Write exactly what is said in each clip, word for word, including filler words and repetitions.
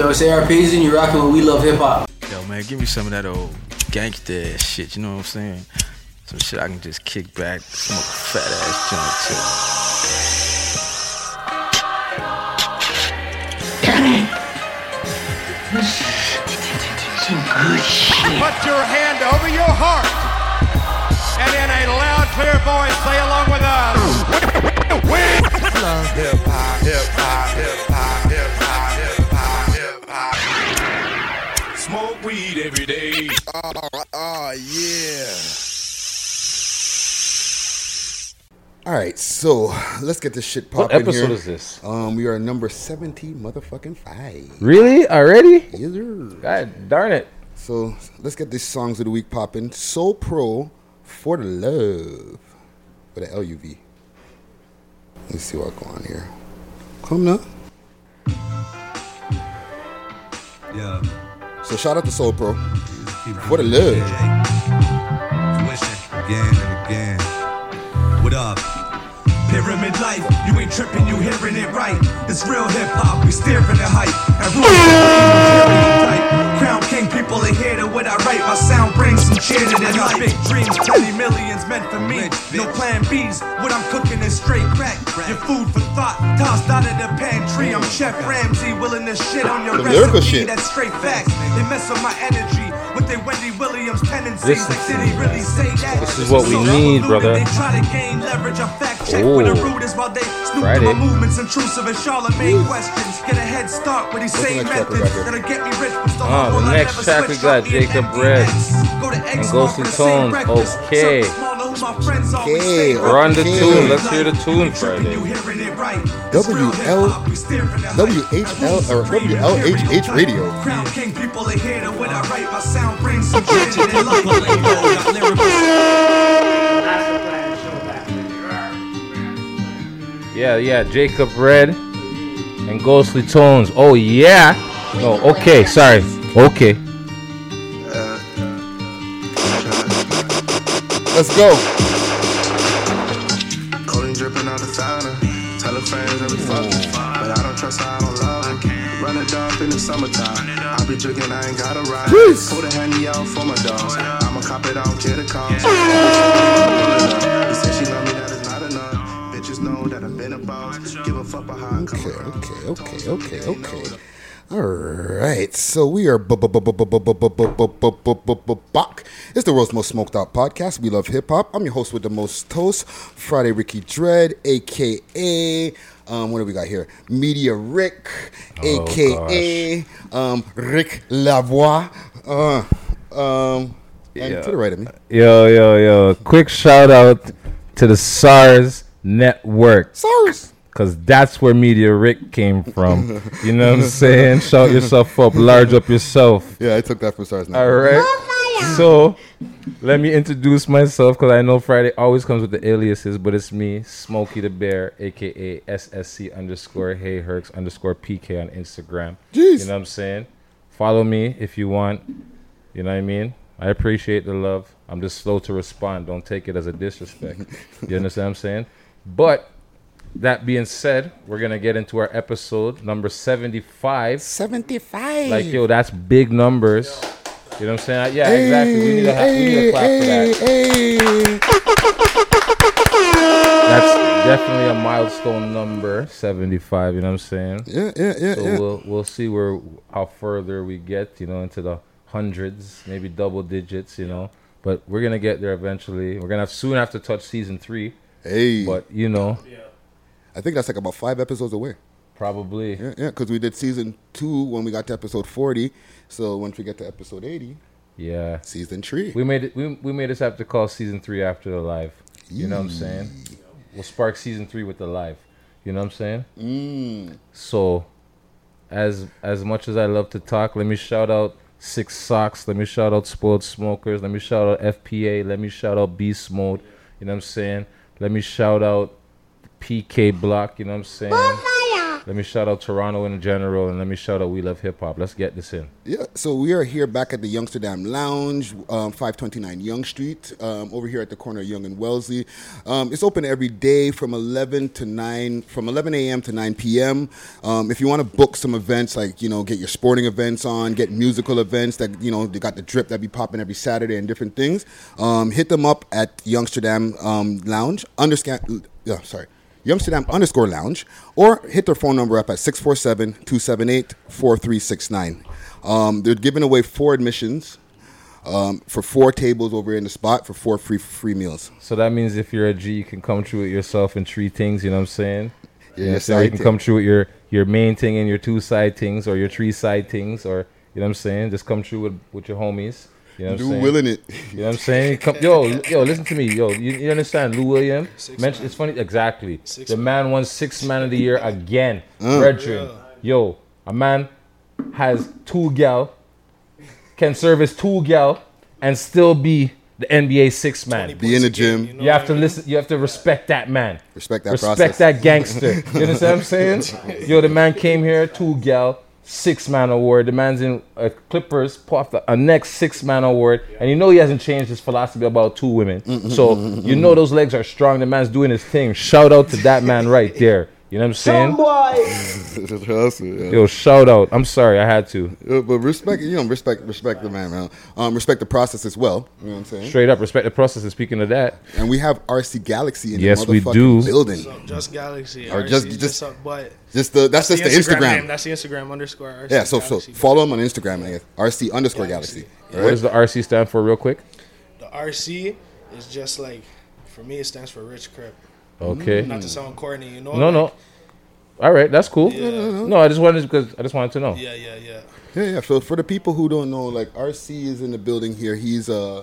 Yo, it's A R Payson, you're rocking with We Love Hip Hop. Yo, man, give me some of that old gangsta shit, you know what I'm saying? Some shit I can just kick back, smoke a fat ass joint too. Some good shit. Put your hand over your heart, and in a loud, clear voice, say along with us. We love hip hop, hip hop, hip hop, hip hop, hip hop, hip hop. Smoke weed every day. Oh, oh yeah. All right, so let's get this shit popping. What episode here. is this? Um, we are number seventy, motherfucking five. Really? Already? Yes, sir. God darn it! So let's get these songs of the week popping. Soul Pro, For the Love, with an L U V. Let's see what's going on here. Come now. Yeah. So shout out to Soul Pro, For the Love. Again and again. What up? Pyramid life, you ain't tripping, you hearing it right. It's real hip hop, we steering the hype. And Crown King people are here to what I write. My sound brings some cheer to their life. Big dreams, twenty millions meant for me. No plan B's, what I'm cooking is straight crack. Your food for thought, tossed out of the pantry. I'm Chef Ramsay, willing to shit on your the lyrical recipe. shit. That's straight facts. They mess up my energy with their Wendy Williams tendencies. Like, did he really say that? This is what we need, brother. They try to gain leverage, I fact check Ooh. with the rooters while they snoop Friday. through my movements, intrusive and Charlemagne questions. Get a head start with these What's the same next track we methods got here? that'll get me rich, but still Ah, humble. the I next never track we switch got up, me Jacob and Red Go to and X Ghostly for the same Tones. breakfast. Okay. Circle small, know who my friends always Okay, stay. We're on the Okay. tune. Let's hear the tune Friday. You hearing it right. W L W H L or W L H H Radio. Crown King people are here to what I write. My sound brings some cheer to their life. Yeah, yeah, Jacob Red and Ghostly Tones. Oh yeah. No, okay, sorry. Okay. Let's go. Codeine dripping out the sauna. Tell her friends every fucking but I don't trust her, I don't love her. Run it up in the summertime. I be drinking, I ain't got a ride. Peace. Pull the handy out for my dogs. I'ma cop it, I don't care the cost. He said she love me, that is not enough. Bitches know that I've been a boss. Give a fuck about how I come Okay, across. okay, okay, okay, okay. All right, so we are back. It's the world's most smoked out podcast. We love hip hop. I'm your host with the most toast, Friday Ricky Dread, aka um, what do we got here? Media Rick, Oh, aka um, Rick Lavoie. Uh, um, and Yeah. to the right of me, Yo, yo, yo. Quick shout out to the SARS Network. SARS. Cause that's where Media Rick came from. You know what I'm saying? Shout yourself up, large up yourself. Yeah, I took that from SARS. Now. All right. So let me introduce myself, because I know Friday always comes with the aliases, but it's me, Smokey the Bear, aka S S C underscore Hey Herx underscore P K on Instagram. Jeez. You know what I'm saying? Follow me if you want. You know what I mean? I appreciate the love. I'm just slow to respond. Don't take it as a disrespect. You understand what I'm saying? But that being said, we're gonna get into our episode number seventy-five. seventy-five. Like, yo, that's big numbers. You know what I'm saying? Yeah, exactly. We need a, ha- we need a clap for that. That's definitely a milestone number, seventy-five. You know what I'm saying? Yeah, yeah, yeah, So yeah. we'll we'll see where how further we get. You know, into the hundreds, maybe double digits. You know, but we're gonna get there eventually. We're gonna have, soon have to touch season three. Hey, But you know, I think that's like about five episodes away. probably. Yeah, yeah, because we did season two when we got to episode forty. So once we get to episode eighty, Yeah. season three. We made it. We we made us have to call season three after the live. You know what I'm saying? We'll spark season three with the live. You know what I'm saying? Mm. So, as as much as I love to talk, let me shout out Six Socks. Let me shout out Spoiled Smokers. Let me shout out F P A. Let me shout out Beast Mode. You know what I'm saying? Let me shout out P K Block. You know what I'm saying? Let me shout out Toronto in general, and let me shout out We Love Hip Hop. Let's get this in. Yeah, so we are here back at the Youngsterdam Lounge, um, five twenty-nine Yonge Street, um, over here at the corner of Yonge and Wellesley. Um, it's open every day from eleven to nine, from eleven a.m. to nine p.m. Um, if you want to book some events, like, you know, get your sporting events on, get musical events that, you know, they got the drip that be popping every Saturday and different things, um, hit them up at Youngsterdam um, Lounge, underscan, yeah, sorry. Youngsterdam underscore lounge, or hit their phone number up at six four seven, two seven eight, four three six nine. Um, they're giving away four admissions um, for four tables over in the spot for four free free meals. So that means if you're a G, you can come through with yourself and three things, you know what I'm saying? Yeah, you know, your so you side can thing. come through with your, your main thing and your two side things, or your three side things, or, you know what I'm saying? Just come through with, with your homies. You know what I'm Do saying? willing it. You know what I'm saying? Come, yo, yo, listen to me. Yo, you, you understand? Lou William? Mention, it's funny. Exactly. Six the man won Sixth Man of the Year again. Uh. Brethren. Yo, a man has two gal, can service two gal, and still be the N B A Sixth Man. Be in the gym. You have to listen. You have to respect that man. Respect that Respect process. that gangster. You understand what I'm saying? Yo, the man came here, two gal, six man award. The man's in uh, Clippers, puffed a next six man award, and you know he hasn't changed his philosophy about two women. So you know those legs are strong. The man's doing his thing. Shout out to that man right there. You know what I'm saying? Hustle, yeah. Yo, shout out. I'm sorry, I had to. Yeah, but respect, you know, respect, respect the man, man. Um, respect the process as well. You know what I'm saying? Straight up, respect the process. And speaking of that, And we have R C Galaxy in Yes, the we motherfucking do. building. So just Galaxy. Or R C, just- just, just- up, but Just the that's just the Instagram. name. That's the Instagram underscore R C Yeah, so so Galaxy. follow him on Instagram, I guess. R C underscore Galaxy. Galaxy. All what does the R C stand for, real quick? The R C is just like, for me, it stands for Rich Crip. Okay. Not to sound corny, you know. No, like, no. All right, that's cool. Yeah. No, I just wanted because I just wanted to know. Yeah, yeah, yeah. Yeah, yeah. So for the people who don't know, like R C is in the building here. He's uh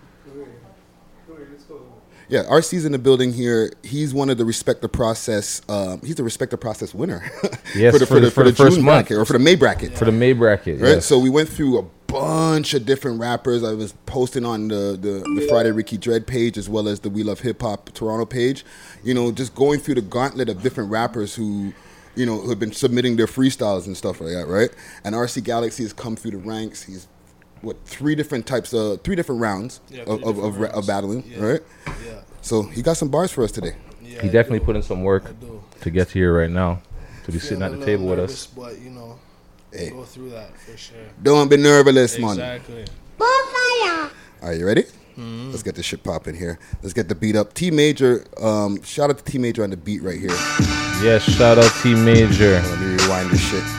yeah, R C's in the building here. He's one of the Respect the Process. Um, he's the Respect the Process winner. Yes, for the for the, for the, first June month. bracket or for the May bracket. For the May bracket, Right. yes. So we went through a bunch of different rappers. I was posting on the, the, the Friday Ricky Dread page as well as the We Love Hip Hop Toronto page. You know, just going through the gauntlet of different rappers who, you know, who have been submitting their freestyles and stuff like that, right? And R C Galaxy has come through the ranks. He's what three different types of three different rounds Yeah, of, three of, of, different ra- of rounds. battling, Yeah. right? Yeah. So he got some bars for us today. Yeah, He I definitely do. put in some work I do. to get here right now, to be sitting Feel at a the little table with nervous, us. But you know, Hey. go through that for sure. Don't be nervous, man. Exactly. Are you ready? Let's get this shit popping here. Let's get the beat up. T Major, um, shout out to T Major on the beat right here. Yes, shout out T Major. Let me rewind this shit.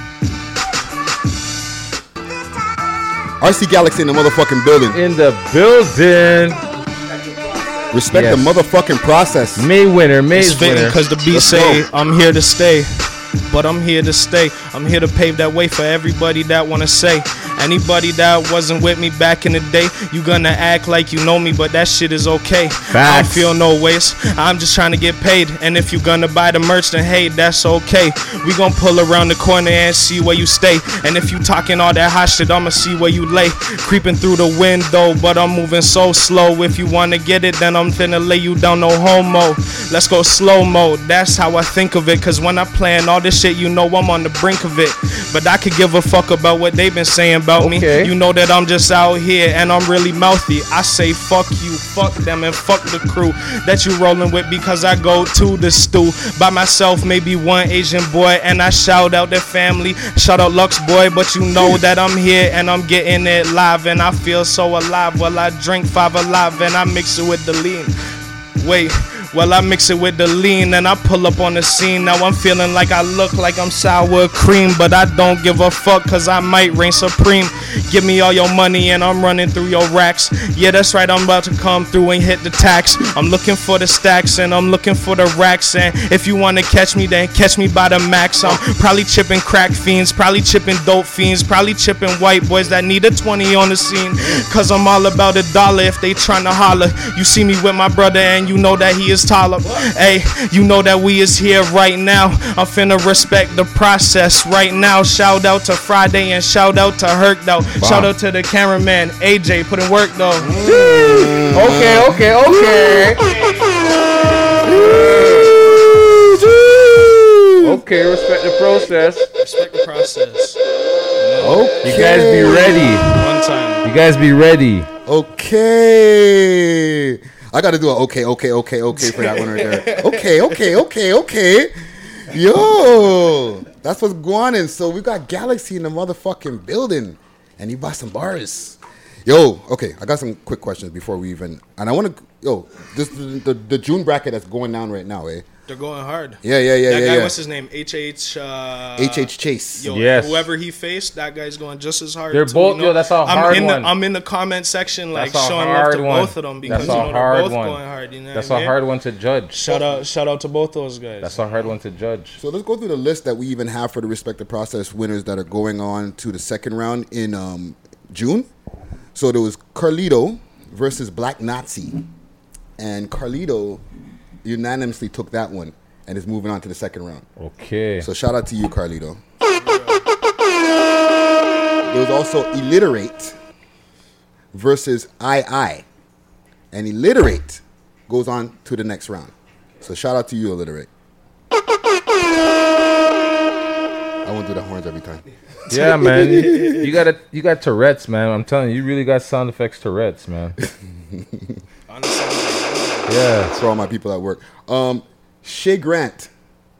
R C Galaxy in the motherfucking building. In the building. Respect Yes. the motherfucking process. May winner, May's It's fitting winner. because the beat Let's say go. I'm here to stay, but I'm here to stay. I'm here to pave that way for everybody that wanna say. Anybody that wasn't with me back in the day, you gonna act like you know me, but that shit is okay. I don't Facts. feel no waste. I'm just trying to get paid, and if you gonna buy the merch, then hey, that's okay. We gon' pull around the corner and see where you stay. And if you talking all that hot shit, I'ma see where you lay. Creeping through the window, but I'm moving so slow. If you wanna get it, then I'm finna lay you down, no homo. Let's go slow mo. That's how I think of it. Cause when I'm playing all this shit, you know I'm on the brink of it. But I could give a fuck about what they been saying about Okay. me. You know that I'm just out here and I'm really mouthy. I say fuck you, fuck them, and fuck the crew that you rolling with, because I go to the stew by myself, maybe one Asian boy, and I shout out their family. Shout out Lux boy, but you know that I'm here and I'm getting it live, and I feel so alive. Well, I drink five alive and I mix it with the lean. Wait, well, I mix it with the lean and I pull up on the scene. Now I'm feeling like I look like I'm sour cream, but I don't give a fuck cause I might reign supreme. Give me all your money and I'm running through your racks. Yeah, that's right, I'm about to come through and hit the tax. I'm looking for the stacks and I'm looking for the racks. And if you wanna catch me, then catch me by the max. I'm probably chipping crack fiends, probably chipping dope fiends, probably chipping white boys that need a twenty on the scene. Cause I'm all about a dollar if they tryna holler. You see me with my brother and you know that he is taller. Hey, you know that we is here right now. I'm finna respect the process right now. Shout out to Friday and shout out to Herc though. Shout out to the cameraman A J, put in work though. Okay, okay, okay. Okay, respect the process. Respect the process. Okay. You guys be ready. One time. You guys be ready. Okay. I got to do a okay, okay, okay, okay for that one right there. Okay, okay, okay, okay. Yo, that's what's going on. So we got Galaxy in the motherfucking building, and he bought some bars. Yo, okay, I got some quick questions before we even, and I want to, yo, this the, the the June bracket that's going down right now, eh? They're going hard. Yeah, yeah, yeah, that yeah. guy, yeah. what's his name? H H. Uh, H H Chase. Yo, Yes. whoever he faced, that guy's going just as hard. They're too, both- you know? yo, that's a I'm hard in one. The, I'm in the comment section, like That's a showing love hard to one. both of them because That's you a know hard they're both one. going hard. You know That's what I a mean? hard one to judge. Shout out, shout out to both those guys. That's a hard one to judge. So let's go through the list that we even have for the Respect the Process winners that are going on to the second round in um, June. So there was Carlito versus Black Nazi, and Carlito unanimously took that one and is moving on to the second round. Okay. So shout out to you, Carlito. There was also Illiterate versus I I, and Illiterate goes on to the next round. So shout out to you, Illiterate. I won't do the horns every time. Yeah, man. You, you got a, you got Tourette's, man. I'm telling you, you really got sound effects Tourette's, man. Yeah. For all my people at work. Um, Shay Grant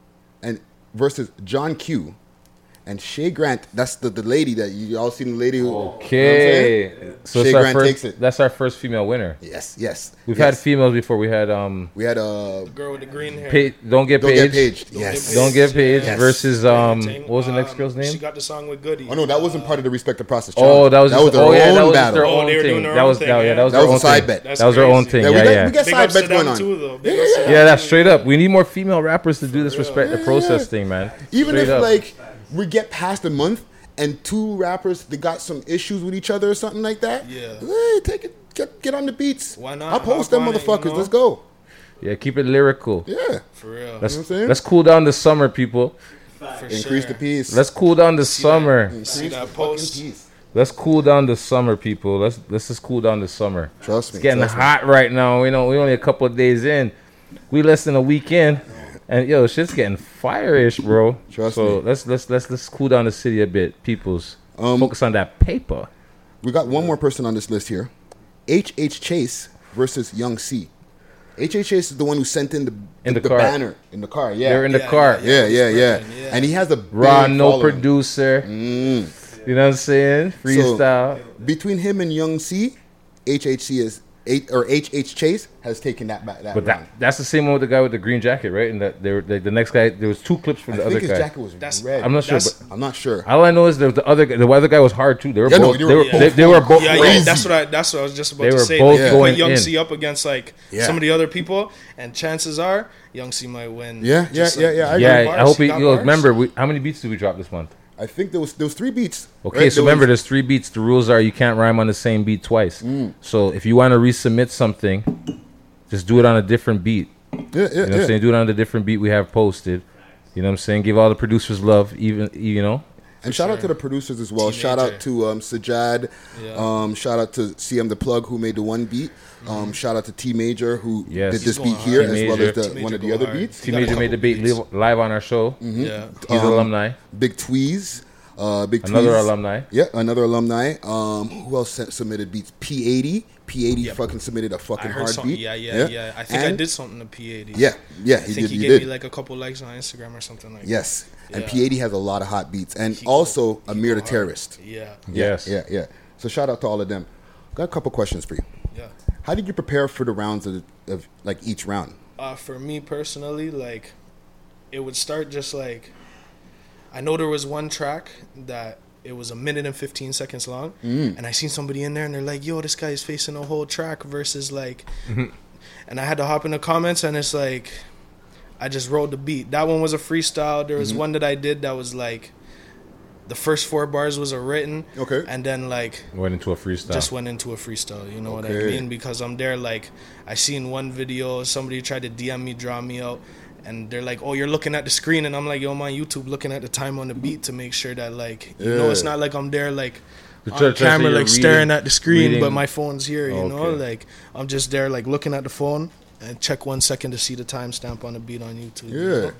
and versus John Q. And Shay Grant, that's the, the lady that you all seen the lady who. Okay. You know what I'm saying? So Shay it's our Grant first, takes it. That's our first female winner. Yes, yes. We've yes. had females before. We had um. We had a. Girl with the green hair. Pa- don't get Don't paged. get paged. Yes. Don't get paged Yes. versus um. Thing. What was the next Um, girl's She name? got the song with Goody. Oh no, that wasn't part of the Respect the Process Oh, challenge. that was that just, was their oh, yeah, own that was battle. their Oh, own they were thing. doing their That own was thing, that, yeah, yeah. that was That their was a own side thing. bet. That's That was their own crazy. thing. Yeah, we Yeah, got yeah. we got Big side ups to bets going them on. too, though. Big Yeah, ups to yeah, them Yeah, that's too. straight up. We need more female rappers to do this respect the process thing, man. Even Straight if up. like we get past a month and two rappers they got some issues with each other or something like that. Yeah. Hey, take it, get get on the beats. Why not? I'll post Hop them on it, motherfuckers. you know? Let's go. Yeah, keep it lyrical. Yeah. For real. Let's You know what I'm saying? let's cool down the summer, people. For Increase sure. the peace. Let's cool down the summer. Increase See that the post? fucking peace. Let's cool down the summer, people. Let's let's just cool down the summer. Trust me. It's getting trust me. hot right now. We know we're only a couple of days in. We less than a week in, and yo, shit's getting fire-ish, bro. Trust so me. let's let's let's let's cool down the city a bit, peoples. Um, Focus on that paper. We got one more person on this list here. H H Chase versus Young C. H H Chase is the one who sent in the, In the the car. banner in the car. Yeah. They're in the Yeah, car. yeah, yeah, yeah, Spreading, yeah. And he has a big Raw, no following. producer. Mm. You know what I'm saying? Freestyle. So, between him and Young C, H H C is eight or H H Chase has taken that back. That but round. that that's the same one with the guy with the green jacket, right? And that they were, they, the next guy, there was two clips from I the think other his guy. jacket was That's- red. I'm not sure, That's- but I'm not sure. all I know is that the other guy, the other guy was hard too. They were Yeah, no, both, they they, were were, both they, they were both Yeah, crazy. yeah, that's what I that's what I was just about They to were say. both They going put Young in. C up against like Yeah. some of the other people, and chances are Young C might win. Yeah, yeah, Just, yeah, like, yeah, I yeah, bars, I hope he he. got Yo, bars. remember, we, how many beats did we drop this month? I think there was there was three beats. Okay, right? so There remember, was- there's three beats. The rules are you can't rhyme on the same beat twice. Mm. So if you want to resubmit something, just do it on a different beat. yeah, yeah, You know what I'm yeah. saying? Do it on a different beat we have posted. You know what I'm saying? Give all the producers love, even you know. And shout out to the producers as well. Shout out to um, Sajad. Yeah. Um, shout out to C M the Plug who made the one beat. Um, shout out to T Major who Yes. did this He's going beat here hard. as well T-Major. as the, T-Major one of the go other hard. beats. T got a Major made the couple beat beats. live, live on our show. Yeah, He's Um, alumni. Big Tweez. Uh, Big Another Tweez. alumni. Yeah, another alumni. Um, who else sent, submitted beats? P eighty. P eighty Yep. fucking submitted a I fucking heard hard something. beat. Yeah, yeah, yeah. I think I And- did something to P eighty. Yeah, yeah, I he think did. he He gave did. me like a couple likes on Instagram or something like. Yes, and Yeah. P eighty has a lot of hot beats, and He also go- he Amir go the hard. Terrorist. that. Yeah, Yes. Yeah, yeah. So shout out to all of them. Got a couple questions for you. yeah. How did you prepare for the rounds of, of like each round? Uh, for me personally, like, it would start just like, I know there was one track that it was a minute and fifteen seconds long, Mm. and I seen somebody in there, and they're like, "Yo, this guy is facing a whole track versus like," and I had to hop in the comments, and it's like, I just wrote the beat. That one was a freestyle. There was Mhm. one that I did that was like, the first four bars was a written, Okay. and then like Went into a freestyle. just went into a freestyle, you know what I Okay. mean? Because I'm there, like, I seen one video, somebody tried to D M me, draw me out, and they're like, "Oh, you're looking at the screen," and I'm like, "Yo, I'm on YouTube looking at the time on the beat to make sure that, like, you know, it's Yeah. not like I'm there, like, The on church- camera, you're like, staring reading- at the screen, reading- but my phone's here, you know? Okay. Like, I'm just there, like, looking at the phone and check one second to see the timestamp on the beat on YouTube. you Yeah. know?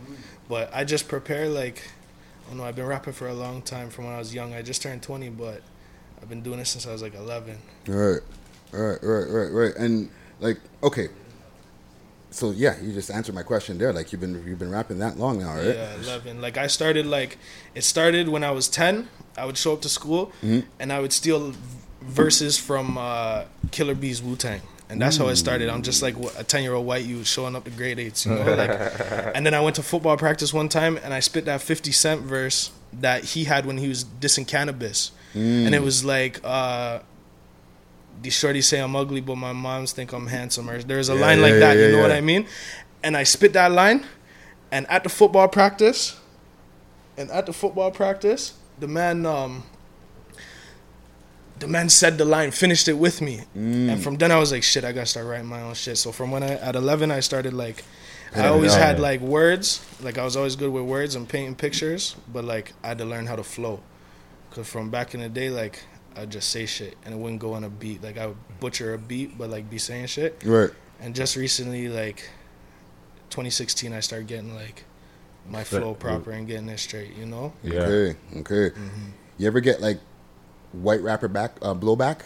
But I just prepare like, I don't know, I've been rapping for a long time from when I was young. I just turned twenty, but I've been doing it since I was like eleven. Right, right, right, right, right. And like, okay. So yeah, you just answered my question there. Like you've been you've been rapping that long now, right? Yeah, eleven. Like I started like, it started when I was ten. I would show up to school mm-hmm. and I would steal verses from uh, Killer Bee's Wu-Tang. And that's how it started. I'm just like a ten-year-old white youth showing up to grade eights, you know. Like, and then I went to football practice one time, and I spit that fifty Cent verse that he had when he was dissing Cannabis, mm. and it was like, uh, "These shorties say I'm ugly, but my moms think I'm handsome." Or there's a yeah, line yeah, like that. Yeah, you know yeah. what I mean? And I spit that line, and at the football practice, and at the football practice, the man. Um, The man said the line, finished it with me. Mm. And from then I was like, shit, I gotta start writing my own shit. So from when I, at eleven, I started like, I Yeah, always yeah. had like words. Like I was always good with words and painting pictures. But like I had to learn how to flow. Cause from back in the day, like I'd just say shit and it wouldn't go on a beat. Like I would butcher a beat, but like be saying shit. Right. And just recently, like twenty sixteen, I started getting like my flow proper and getting it straight, you know? Yeah. Okay, okay. Mm-hmm. You ever get like white rapper back uh, blowback?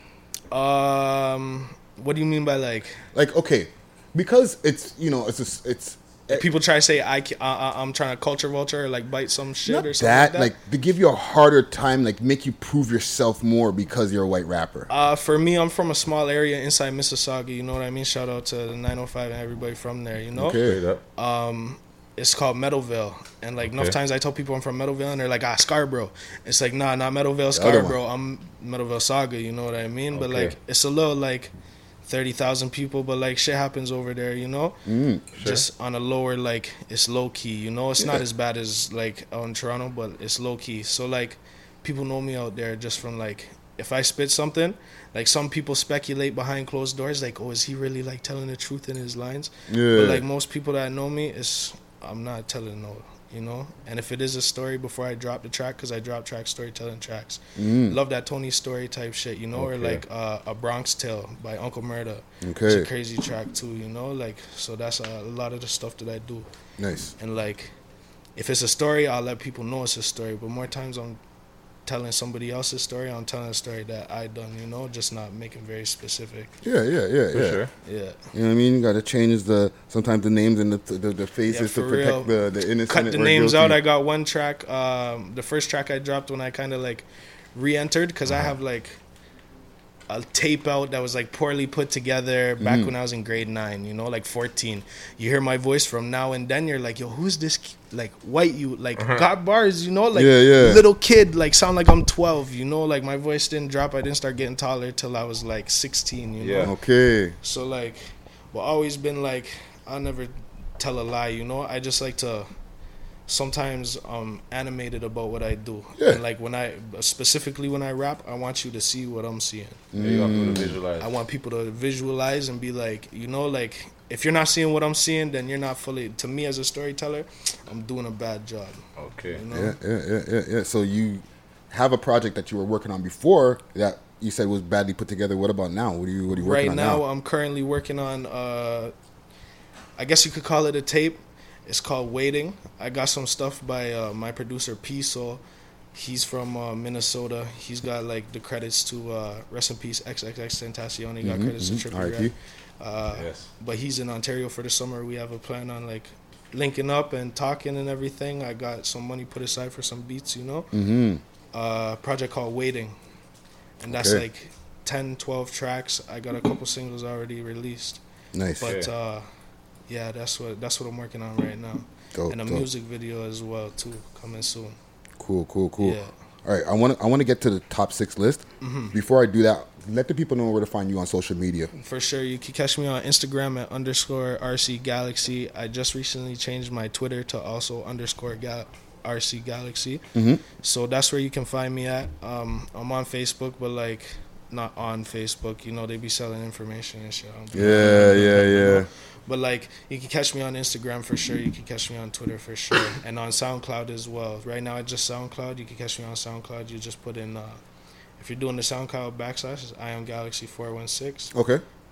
Um, what do you mean by like? Like, okay, because it's, you know, it's a, it's People try to say I, uh, I'm trying to culture vulture or like bite some shit not or something that, like that. like to give you a harder time, like make you prove yourself more because you're a white rapper. Uh, for me, I'm from a small area inside Mississauga. You know what I mean? Shout out to the nine oh five and everybody from there. You know? Okay. Um, it's called Meadowvale, and like enough Okay. times I tell people I'm from Meadowvale, and they're like, ah, Scarborough. It's like, nah, not Meadowvale, The other one. Scarborough. I'm Meadowvale Saga. You know what I mean? But Okay. like, it's a little like thirty thousand people, but like shit happens over there. You know? Mm, Just on a lower, like it's low key, you know. It's Yeah. not as bad as like out in Toronto, but it's low key. So like, people know me out there just from like, if I spit something, like some people speculate behind closed doors, like, oh, is he really like telling the truth in his lines? yeah. But like most people that know me, is I'm not telling no, you know. And if it is a story before I drop the track, because I drop track storytelling tracks, Mm. love that Tony Story type shit, you know, or Okay. like uh, a Bronx Tale by Uncle Murda. Okay. It's a crazy track too, you know. Like so, that's a, a lot of the stuff that I do. Nice. And like, if it's a story, I'll let people know it's a story. But more times I'm telling somebody else's story, I'm telling a story that I done, you know, just not making very specific. Yeah, yeah, yeah, For yeah. sure. Yeah. You know what I mean? You got to change the sometimes the names and the the, the faces Yeah, to for protect real. the the innocent. Cut the or names guilty. out. I got one track. Um, the first track I dropped when I kind of like re-entered, because I have like a tape out that was like poorly put together back when I was in grade nine, you know, like fourteen. You hear my voice from now and then, you're like, yo, who's this ki- like white you like got bars, you know, like Yeah, yeah. little kid, like sound like I'm twelve, you know, like my voice didn't drop. I didn't start getting taller till I was like sixteen, you know. Yeah. Okay. So like, well, always been like, I'll never tell a lie, you know. I just like to sometimes um animated about what I do. Yeah. And like when I specifically when I rap, I want you to see what I'm seeing. Yeah, you got people to visualize. I want people to visualize and be like, you know, like if you're not seeing what I'm seeing, then you're not fully. To me as a storyteller, I'm doing a bad job. Okay. You know? Yeah, yeah, yeah, yeah, yeah. So you have a project that you were working on before that you said was badly put together. What about now? What are you what are you working Right on now, now? I'm currently working on. Uh, I guess you could call it a tape. It's called Waiting. I got some stuff by uh, my producer P Soul. He's from uh, Minnesota. He's got like the credits to uh, rest in peace X X X Tentacion. He got Mhm, credits mhm. to Trippie R I P. Redd. Uh, Yes. But he's in Ontario for the summer. We have a plan on like linking up and talking and everything. I got some money put aside for some beats, you know. Mm-hmm. Uh, project called Waiting, and that's Okay. like ten, twelve tracks. I got a couple singles already released. Nice. But Okay. uh, yeah, that's what that's what I'm working on right now, Dope, and a dope. music video as well too, coming soon. Cool, cool, cool. Yeah. All right, I want to I want to get to the top six list. Mm-hmm. Before I do that, let the people know where to find you on social media. For sure, you can catch me on Instagram at underscore R C Galaxy. I just recently changed my Twitter to also underscore Gal- R C Galaxy. Mm-hmm. So that's where you can find me at. Um, I'm on Facebook, but like not on Facebook. You know, they be selling information and shit. I don't be Yeah, on it, yeah, you know? yeah. But like, you can catch me on Instagram for sure. You can catch me on Twitter for sure, and on SoundCloud as well. Right now, it's just SoundCloud. You can catch me on SoundCloud. You just put in, uh, if you're doing the SoundCloud backslash, it's I am Galaxy four one six. Okay.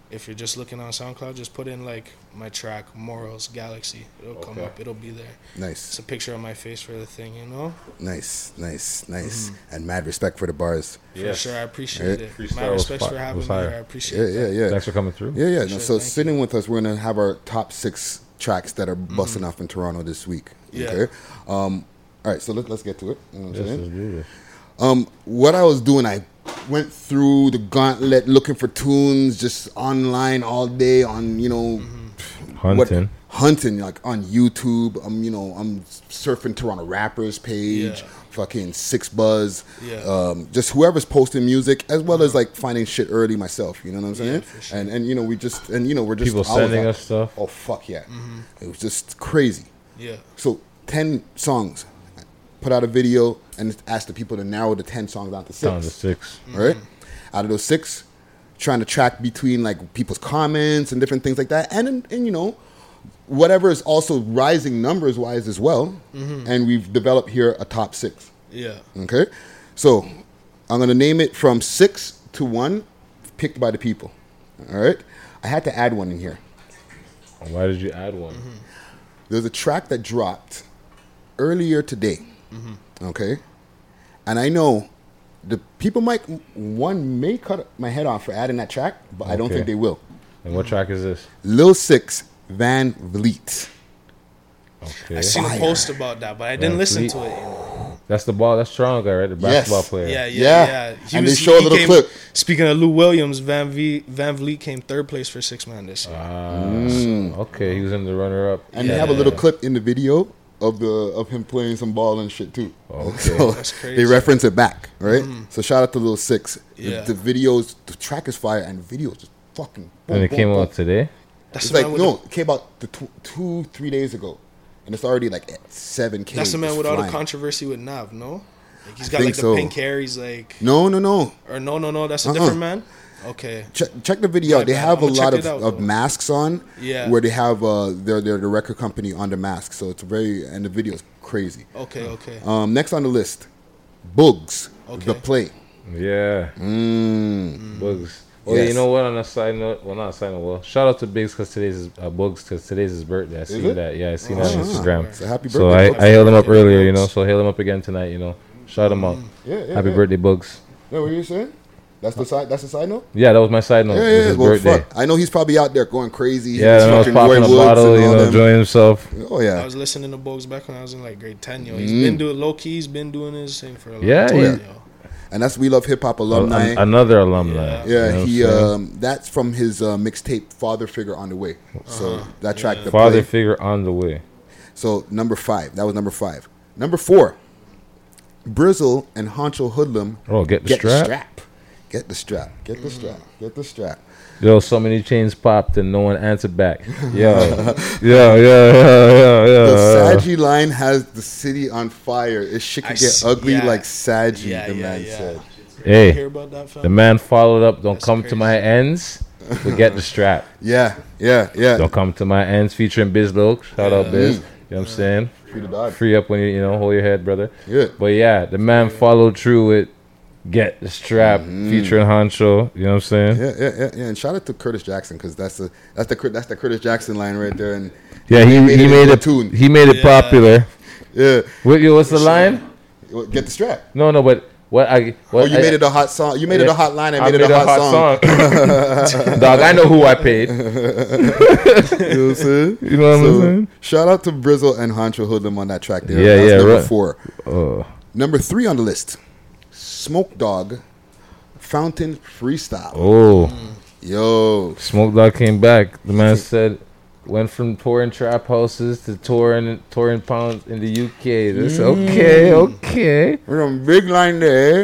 if you're just looking on SoundCloud, just put in like my track Morals Galaxy. It'll come Okay. up. It'll be there. Nice. It's a picture of my face for the thing, you know. Nice, nice, nice, and mad respect for the bars. For Yeah. sure, I appreciate Yeah. it. Freestyle My was respect fi- for having was me fire. here. I appreciate Yeah, that. yeah, yeah, Thanks for coming through. yeah, yeah. No, Sure, so thank sitting with us, we're gonna have our top six tracks that are busting off in Toronto this week. Yeah. Okay. Um. All right. So let, let's get to it. You know what I'm Yes, saying? let's do this. Um, what I was doing, I went through the gauntlet looking for tunes, just online all day on, you know, what- Hunting. hunting like on YouTube. I'm, you know, I'm surfing Toronto rappers page, Yeah. fucking Six Buzz, Yeah. um, just whoever's posting music, as well as like finding shit early myself. You know what I'm saying? for sure. And and you know we just and you know we're just People I was sending like, us stuff. Oh fuck yeah! It was just crazy. Yeah. So ten songs, put out a video and asked the people to narrow the ten songs down to six. Down to six. Right? Out of those six, trying to track between like people's comments and different things like that, and and, and you know, whatever is also rising numbers wise as well. And we've developed here a top six. Yeah. Okay, so I'm gonna name it from six to one, picked by the people. All right, I had to add one in here. Why did you add one? There's a track that dropped earlier today. Okay, and I know the people might one may cut my head off for adding that track, but I don't Okay. think they will. And what track is this? Lil Six, Van Vliet. Okay. I seen Fire. a post about that, but I didn't Van listen Vliet. to it. You know? That's the ball. That's Toronto guy, right? The basketball Yes. player. Yeah, yeah, Yeah. yeah. He And they show a he little came- clip. Speaking of Lou Williams, Van V Van Vliet came third place for six man this year. Ah, so- okay, he was in the runner-up. And they have a little clip in the video of the of him playing some ball and shit too. Okay. So That's crazy. they reference it back, right? So shout out to Lil Six. Yeah. The, the videos, the track is fire, and the video is just fucking. Boom, And it boom, came boom. out today. That's It's the like man with no, the, it came out the two, two, three days ago, and it's already like at seven k. that's the man just with all the flying. controversy with Nav. No, like he's I got think like the so. pink hair. He's like, No, no, no. or no, no, no. That's a Uh-uh. different man. Okay. Check, check the video. My They bad. have a I'ma lot check of, it out, of though. masks on. Yeah. Where they have uh, their their the record company on the mask, so it's very and the video is crazy. Okay. Okay. Um, next on the list, Boogs, Okay. The Play. Yeah. Mm. Bugs. Oh, yeah, Yes. you know what? On a side note, well, not a side note. Well, shout out to Biggs because today's his, uh, Bugs because today's his birthday. I seen it? that. Yeah, I seen that on Ah. Instagram. So happy So I, birthday. I hailed him up earlier, you know. So hail him up again tonight, you know. Shout him out. yeah, yeah, Happy yeah. birthday, Bugs. No, what were you saying? That's the side. That's the side note. Yeah, that was my side note. Yeah, It was yeah. his Well, birthday. fuck. I know he's probably out there going crazy. Yeah, I know, Fucking popping Roy a Woods bottle, and you all know, them. enjoying himself. Oh I yeah. was listening to Bogues back when I was in like grade ten. Yo, he's Mm. been doing low key. He's been doing his thing for a long Yeah, time. yeah. Yo. And that's We Love Hip Hop An- alumni. an- another alumni. Yeah. Yeah, You know what he I'm saying? um that's from his uh, mixtape Father Figure on the Way. So that track the Father play. figure on the way. So number five. That was number five. Number four. Brizzle and Honcho Hoodlum. Oh, get the Get strap. the strap. Get the strap. Get the strap. Get the strap. Yo, so many chains popped and no one answered back. Yo, yo, yo, yo, yo, yo. The Saji line has the city on fire. It shit I could get s- ugly yeah. like Saji, Yeah, the yeah, man yeah. said. You hear Hey, about that, fam? the man followed up. Don't That's come to crazy. my ends. But get the strap. Yeah, yeah, yeah. Don't come to my ends. Featuring Biz Loke. Shout out Biz. You know what I'm saying? Free the dog. Free up when you you know hold your head, brother. Yeah. But yeah, the man followed through with get the strap featuring Honcho. You know what I'm saying? Yeah, yeah, yeah, yeah. And shout out to Curtis Jackson because that's the that's the Cur- that's the Curtis Jackson line right there. And Yeah, he, made he it made into a it. tune. He made it Yeah. popular. yeah, What, yo, what's the line? get the strap. No, no, but what I what Oh, you I, made it a hot song. You made it Yeah. a hot line. I made, it a hot, song. song. Dog, I know who I paid. You know what I'm saying? You know what I'm So, saying? shout out to Brizzle and Honcho Hoodlum on that track there. Yeah, That's yeah, Number right. four. Uh, Number three on the list, Smoke Dog, Fountain Freestyle. oh, Yo, Smoke Dog came back. The man said went from touring trap houses to touring touring pounds in the U K. That's okay, okay. we're on big line there.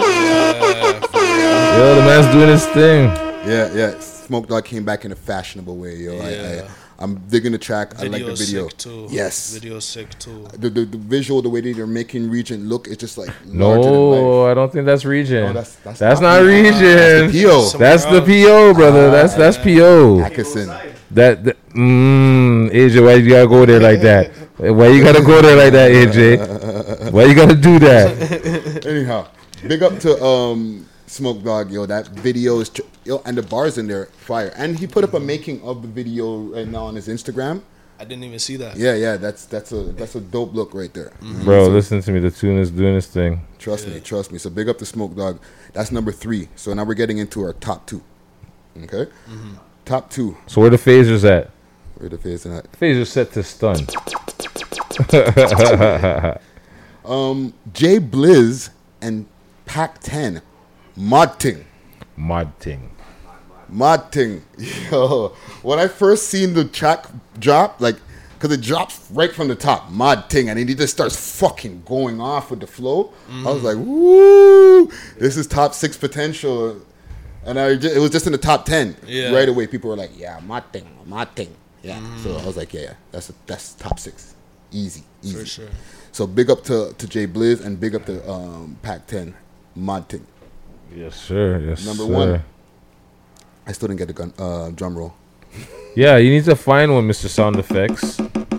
Yo, the man's doing his thing. Yeah, yeah. Smoke Dog came back in a fashionable way, yo. I, Yeah. I, I'm digging the track. I like the Video's video. sick too. Yes. Video's sick too. The, the the visual, the way that they're making Regent look, it's just like larger than No, life. I don't think that's region. Oh, that's that's- that's, that's not not- region. That's the P O. That's the P O, brother. That's that's P O. Atkinson. That, that mm, A J, why you gotta go there like that? Why you gotta go there like that, A J? Why you gotta do that? Anyhow, big up to um Smoke Dog, yo. That video is tr- yo, and the bars in there fire. And he put up a making of the video right now on his Instagram. I didn't even see that. Yeah, yeah, that's that's a that's a dope look right there. Mm-hmm. Bro, so, listen to me. The tune is doing its thing. Trust Yeah. me, trust me. So big up to Smoke Dog. That's number three. So now we're getting into our top two. Okay, Mm-hmm. top two. So where the phasers at? Where the face in that? Phasers set to stun. Um, Jay Blizz and Pac ten, Mod Ting. Mod ting. Mod Ting. Yo, when I first seen the track drop, like, because it drops right from the top, Mod Ting, and then he just starts fucking going off with the flow. I was like, woo, this is top six potential. And I ju- it was just in the top ten. Yeah. Right away, people were like, yeah, Mod Ting, Mod Ting. Yeah. So I was like, yeah, yeah, that's a, that's top six. Easy, easy. For sure. So big up to, to Jay Blizz and big up to um, Pac ten, Mod Ting. Yes, sir. Yes, Number sir. one. I still didn't get the gun, uh, drum roll. Yeah, you need to find one, Mister Sound Effects,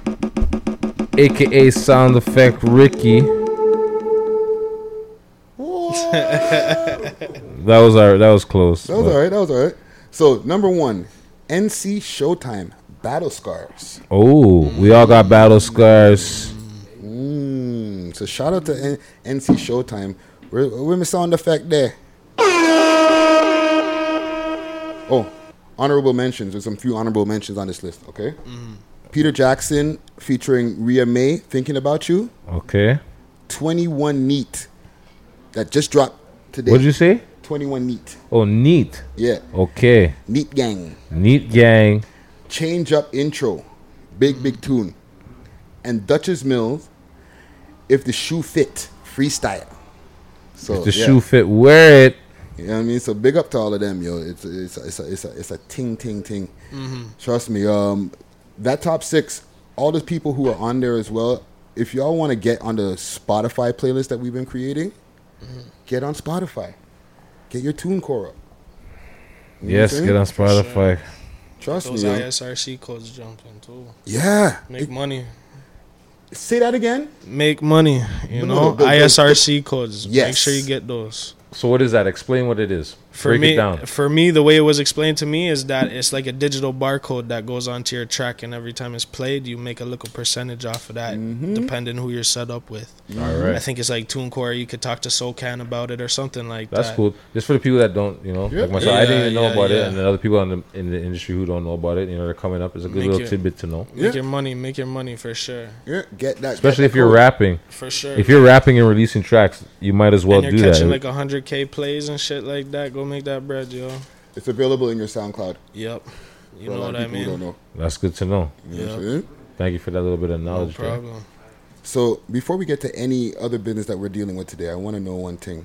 aka Sound Effect Ricky. That was our. That was close. That was but- all right. That was all right. So number one, N C Showtime, Battle Scars. Oh, we all got battle scars. Mm, so shout out to N- NC Showtime. Where, where my sound effect there? Oh, honorable mentions. There's some few honorable mentions on this list. Okay. Peter Jackson featuring Rhea May, Thinking About You. Okay. twenty-one Neat. That just dropped today. What'd you say? twenty-one Neat. Oh, neat. Yeah. Okay. Neat Gang. Neat gang. Change Up Intro. Big, big tune. And Dutchess Mills, If the Shoe Fit, freestyle. So If the yeah. shoe fit, wear it. You know what I mean? So big up to all of them, yo. It's a, it's a, it's a, it's a, it's a ting, ting, ting. Trust me. Um, that top six, all the people who are on there as well, if y'all want to get on the Spotify playlist that we've been creating, get on Spotify. Get your TuneCore up. You know Yes, what I'm get on saying? Spotify. Trust Those me, yo. I S R C codes jumped in too. Yeah. Make money. Say that again. Make money. You No, know, no, the- the- I S R C codes. Make Yes. sure you get those. So what is that? Explain what it is. For Break me, it down. for me, the way it was explained to me is that it's like a digital barcode that goes onto your track, and every time it's played, you make a little percentage off of that, depending who you're set up with. All I right. think it's like TuneCore. You could talk to SoCan about it or something like That's that. cool. Just for the people that don't, you know, Yeah. like myself, I didn't Yeah, even know yeah, about it, yeah. and then other people in the in the industry who don't know about it, you know, they're coming up. It's a good Make little it- tidbit to know, Make Yeah. your money. Make your money for sure. Yeah, get that. especially get if you're that code. rapping. For sure. If you're rapping and releasing tracks, you might as well and you're do that. catching like one hundred K plays and shit like that, go make that bread, yo. It's available in your SoundCloud. Yep. You For a know lot what of I people who mean? don't know. That's good to know. You know what I'm Yeah. saying? Thank you for that little bit of No knowledge. there. problem. So before we get to any other business that we're dealing with today, I want to know one thing.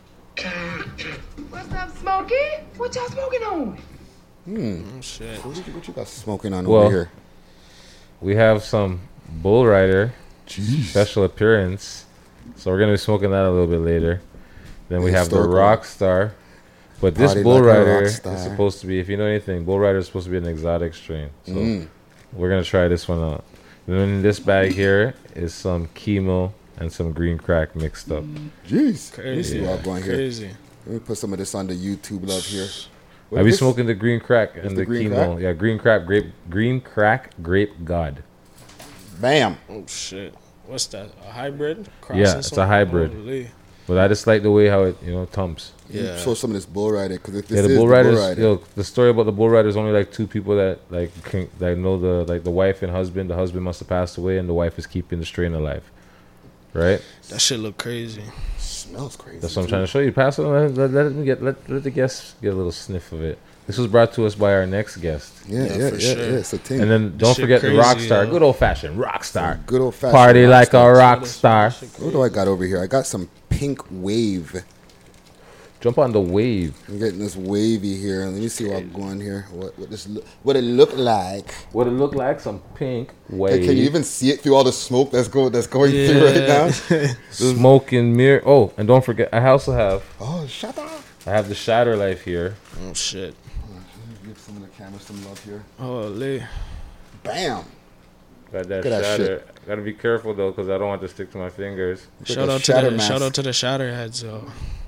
What's up, Smokey? What y'all smoking on? Oh, shit. What you, what you got smoking on Well, over here? We have some Bull Rider special appearance, so we're gonna be smoking that a little bit later. Then we have the Historical. Rockstar, but this Party Bull like a Rider rock is star. supposed to be, if you know anything, Bull Rider is supposed to be an exotic strain. So Mm. we're gonna try this one out. Then in this bag here is some chemo and some green crack mixed up. Jeez. Let me see Crazy. what I'm going here. Crazy. Let me put some of this on the YouTube love here. What I be is this? smoking the green crack and the the, green chemo. crack? Yeah, green crack grape, green crack grape god. Bam. Oh, shit. What's that? A hybrid? Yeah, it's a something? hybrid. Holy. But I just like the way how it, you know, thumps. Yeah. Show some of this bull rider because if this Yeah, the is bull the riders. bull rider, Yo, the story about the bull rider is only like two people that like can, that know the like the wife and husband. The husband must have passed away, and the wife is keeping the strain alive. Right. That shit look crazy. smells crazy. That's what I'm too. trying to show you. Pass it. Let, let, let me get let, let the guests get a little sniff of it. This was brought to us by our next guest, Yeah, Yeah, yeah, for yeah, sure. yeah. It's a thing. and then don't shit forget the crazy, rock star. yo. Good old fashioned rock star. good old fashioned Party like a rock rock star. What do I got over here? I got some pink wave. Jump on the wave. I'm getting this wavy here. Let me see what I'm going here. What what this look, what it look like? What it look like? Some pink Hey, wave. can you even see it through all the smoke that's going that's going through right now? Smoking mirror. Oh, and don't forget, I also have Oh, shut up! I have the Shatter Life here. Oh, shit. Give some of the camera some love here. Holy. Bam! Got that Look at that shatter. Gotta be careful though, because I don't want to stick to my fingers. Shout a out to shatter the mask. shout out to the Shatterheads, yo.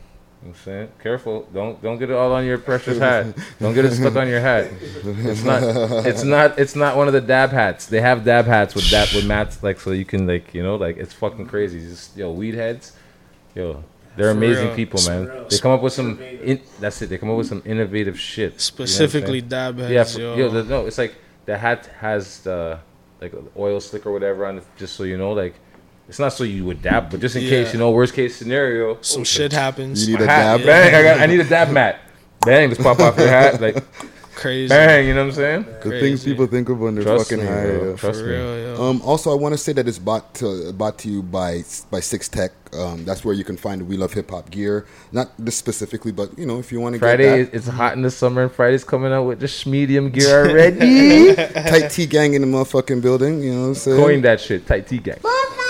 I'm saying, careful. Don't don't get it all on your precious hat. Don't get it stuck on your hat. It's not. It's not. It's not one of the dab hats. They have dab hats with dab with mats, like so you can like you know like it's fucking crazy. Just, yo, weed heads, yo, they're For amazing real. people, man. For They come up with some. In, that's it. They come up with some innovative shit. Specifically you know what I'm dab saying? heads, Yeah, yo. for, yo. the- No, it's like the hat has the like oil slick or whatever on it, just so you know, like. It's not so you would dab, but just in Yeah. case, you know, worst case scenario. Some oh, shit happens. You need my a hat, dab. bang! I got. I need a dab mat. Bang! Just pop off your hat, like Crazy. bang. You know what I'm saying? The Crazy. things people think of when they're Trust fucking me, high. bro. yeah. Trust For me. real, yo. Um, also, I want to say that it's bought to bought to you by by Six Tech. Um, that's where you can find the We Love Hip Hop gear. Not this specifically, but you know, if you want to Friday, get it's hot in the summer, and Friday's coming out with the medium gear already. that, tight T gang in the motherfucking building. You know what I'm saying? Coin that shit, tight T gang.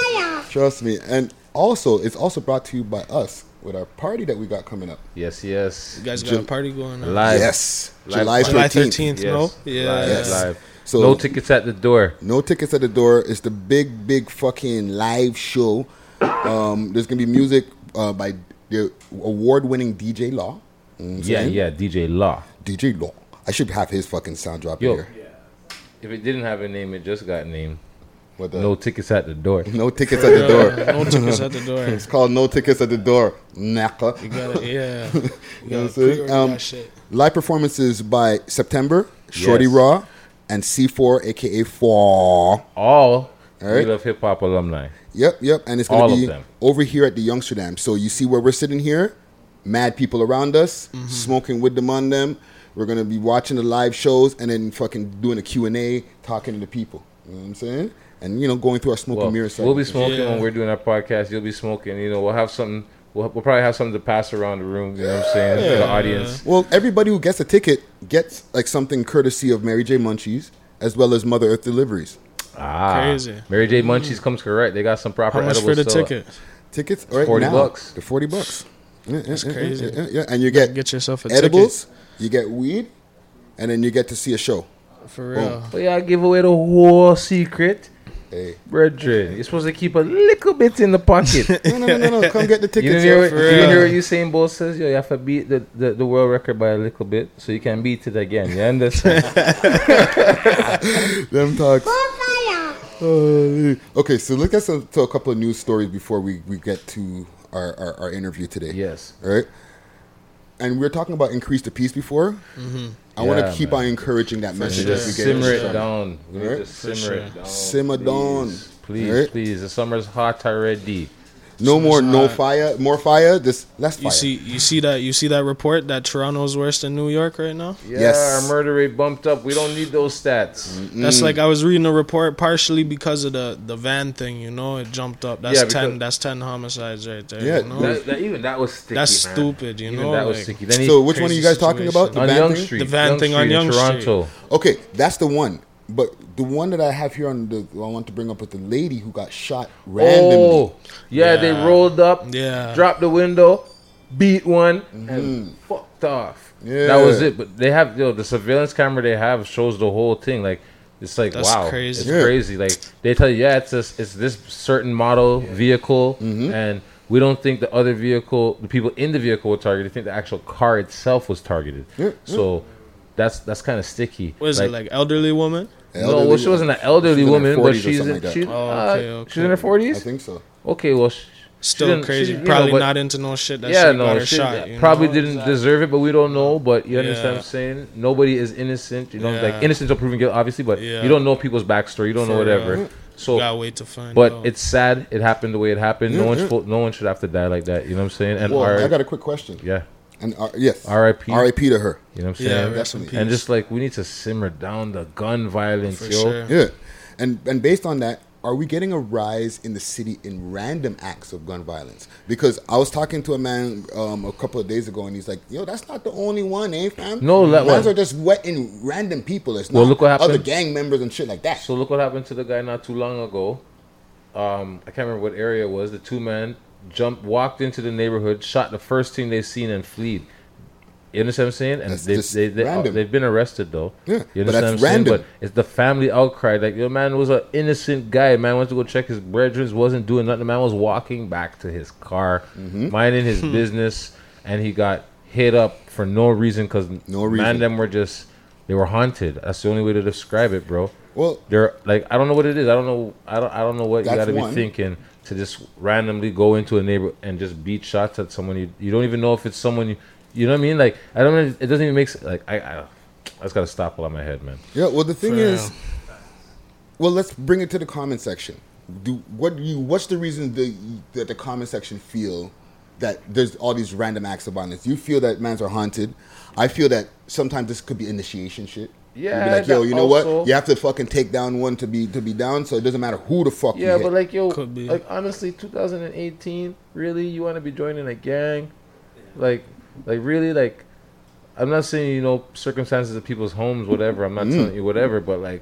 Trust me. And also, it's also brought to you by us with our party that we got coming up. Yes, yes. You guys got Ju- a party going on? Live. Yes, Live July party. July thirteenth. thirteenth, Yes. no? Yeah. Live, Yes. live. So No tickets at the door. No tickets at the door. It's the big, big fucking live show. Um, there's gonna be music uh, by the award-winning D J Law. You know what I'm Yeah, saying? yeah. D J Law. D J Law. I should have his fucking sound drop Yo. here. If it didn't have a name, it just got named. What the- No tickets at the door. No tickets at the door. No tickets at the door. It's called No Tickets at the Door. Naka. You gotta, yeah. You You know what I'm gotta saying? pre-order Um, that shit. live performances by September, Shorty Yes. Raw, and C four, aka Four. All All We right. Love Hip Hop alumni. Yep, yep. And it's All going of to be them. over here at the Youngsterdam. So you see where we're sitting here? Mad people around us, Mm-hmm. smoking with them on them. We're going to be watching the live shows and then fucking doing a Q and A, talking to the people. You know what I'm saying? And, you know, going through our smoke Well, and mirror we'll be segment. smoking Yeah. when we're doing our podcast. You'll be smoking. You know, we'll have something. We'll, we'll probably have something to pass around the room. You know what I'm saying? For the audience. Well, everybody who gets a ticket gets like something courtesy of Mary J. Munchies as well as Mother Earth Deliveries. Ah, Crazy. Mary J. Munchies comes correct. They got some proper How much edibles for the still. ticket? Tickets right forty now. bucks. They're forty bucks. Yeah, That's yeah, yeah, crazy. yeah, yeah, yeah. And you get Get yourself a edibles, you get weed, and then you get to see a show. ticket. For real. But yeah, I give away the whole secret. Hey. Brethren, you're supposed to keep a little bit in the pocket. No, no, no, no, no. Come get the You tickets. didn't hear, yo. what, for you didn't real. hear what Usain Bolt says? Yo, you have to beat the, the, the world record by a little bit so you can beat it again. You understand? Them talks. Uh, okay, so look at some to a couple of news stories before we, we get to our, our, our interview today. Yes. All right. And we were talking about increase the peace before. Mm-hmm. I want Yeah, to keep man. on encouraging that message Just as we get simmer into it down. We need Right? to simmer sure. it down. Simmer down. Please, please, Right? please. The summer's hot already. No more, no hot. fire, more fire. Just less fire. You see, you see that, you see that report that Toronto's worse than New York right now. Yeah, Yes. our murder rate bumped up. We don't need those stats. That's like I was reading a report partially because of the the van thing. You know, it jumped up. That's Yeah, because- ten. That's ten homicides right there. Yeah, you know? That, that, even that was sticky. That's man. stupid. You Even know, that was like, sticky. Then he, So which one are crazy you guys talking about? situation. The on van Young thing? Street, The van thing on in Young Street. Toronto. Okay, that's the one. But the one that I have here on the I want to bring up with the lady who got shot randomly. Oh, yeah, they Yeah. rolled up, Yeah. dropped the window, beat one, and fucked off. Yeah. That was it. But they have, yo, the surveillance camera they have shows the whole thing. Like, it's like, That's wow, crazy. it's Yeah. crazy. Like, they tell you, yeah, it's a, it's this certain model vehicle, and we don't think the other vehicle, the people in the vehicle were targeted. They think the actual car itself was targeted. Yeah, So that's that's kind of sticky. What is it like elderly woman? No, Elderly well, she wasn't an elderly She's in her woman, but forties or she's something in, like that. she's, Oh, uh, okay, okay. she's in her forties. I think so. Okay, well, sh- she Still didn't- crazy. she- you know, Probably but- not into no shit that yeah, she no, got her she shot. You probably know? didn't deserve it, but we don't know. But you understand Yeah. what I'm saying? Nobody is innocent. You know, Yeah. like innocent until proven guilty, obviously, but Yeah. you don't know people's backstory. You don't know For whatever. real. So, Gotta wait to find but out. it's sad. It happened the way it happened. No Yeah, one, yeah. should, no one should have to die like that. You know what I'm saying? And Well, our, I got a quick question. yeah, And uh, yes, R I P. R I P to her. you know what I'm yeah, saying? rest in definitely. And peace. just like we need to simmer down the gun violence, For yo. sure. Yeah, and and based on that, are we getting a rise in the city in random acts of gun violence? Because I was talking to a man um, a couple of days ago, and he's like, "Yo, that's not the only one, eh, fam? No, that Mans one- are just wetting random people. It's not Well, look what happened. other gang members and shit like that." So look what happened to the guy not too long ago. Um, I can't remember what area it was. The two men jumped, walked into the neighborhood, shot the first thing they seen, and fled. You understand what I'm saying? And That's they, just they, they, random. they've been arrested though. Yeah, you but understand that's what I'm saying? random. But it's the family outcry. Like, your man was an innocent guy. Man went to go check his brethren, wasn't doing nothing. The man was walking back to his car, Mm-hmm. minding his business, and he got hit up for no reason because No reason. man, them were just they were haunted. That's the only way to describe it, bro. Well, They're like I don't know what it is. I don't know. I don't. I don't know what you That's got to be one. thinking to just randomly go into a neighbor and just beat shots at someone. You you don't even know if it's someone you. You know what I mean? Like I don't know. It doesn't even make sense. Like I. I, I just got to stop all on my head, man. yeah. Well, the thing For is, real. well, let's bring it to the comment section. Do what do you? What's the reason the, that the comment section feel that there's all these random acts of violence? You feel that mans are haunted. I feel that sometimes this could be initiation shit. Yeah, You'd be like, yo, that you know also- what? You have to fucking take down one to be to be down, so it doesn't matter who the fuck you Yeah, hit. but like yo, Could be. like honestly, two thousand eighteen, really, you want to be joining a gang? Like, like really, like, I'm not saying you know circumstances of people's homes, whatever. I'm not Mm. telling you whatever, but like,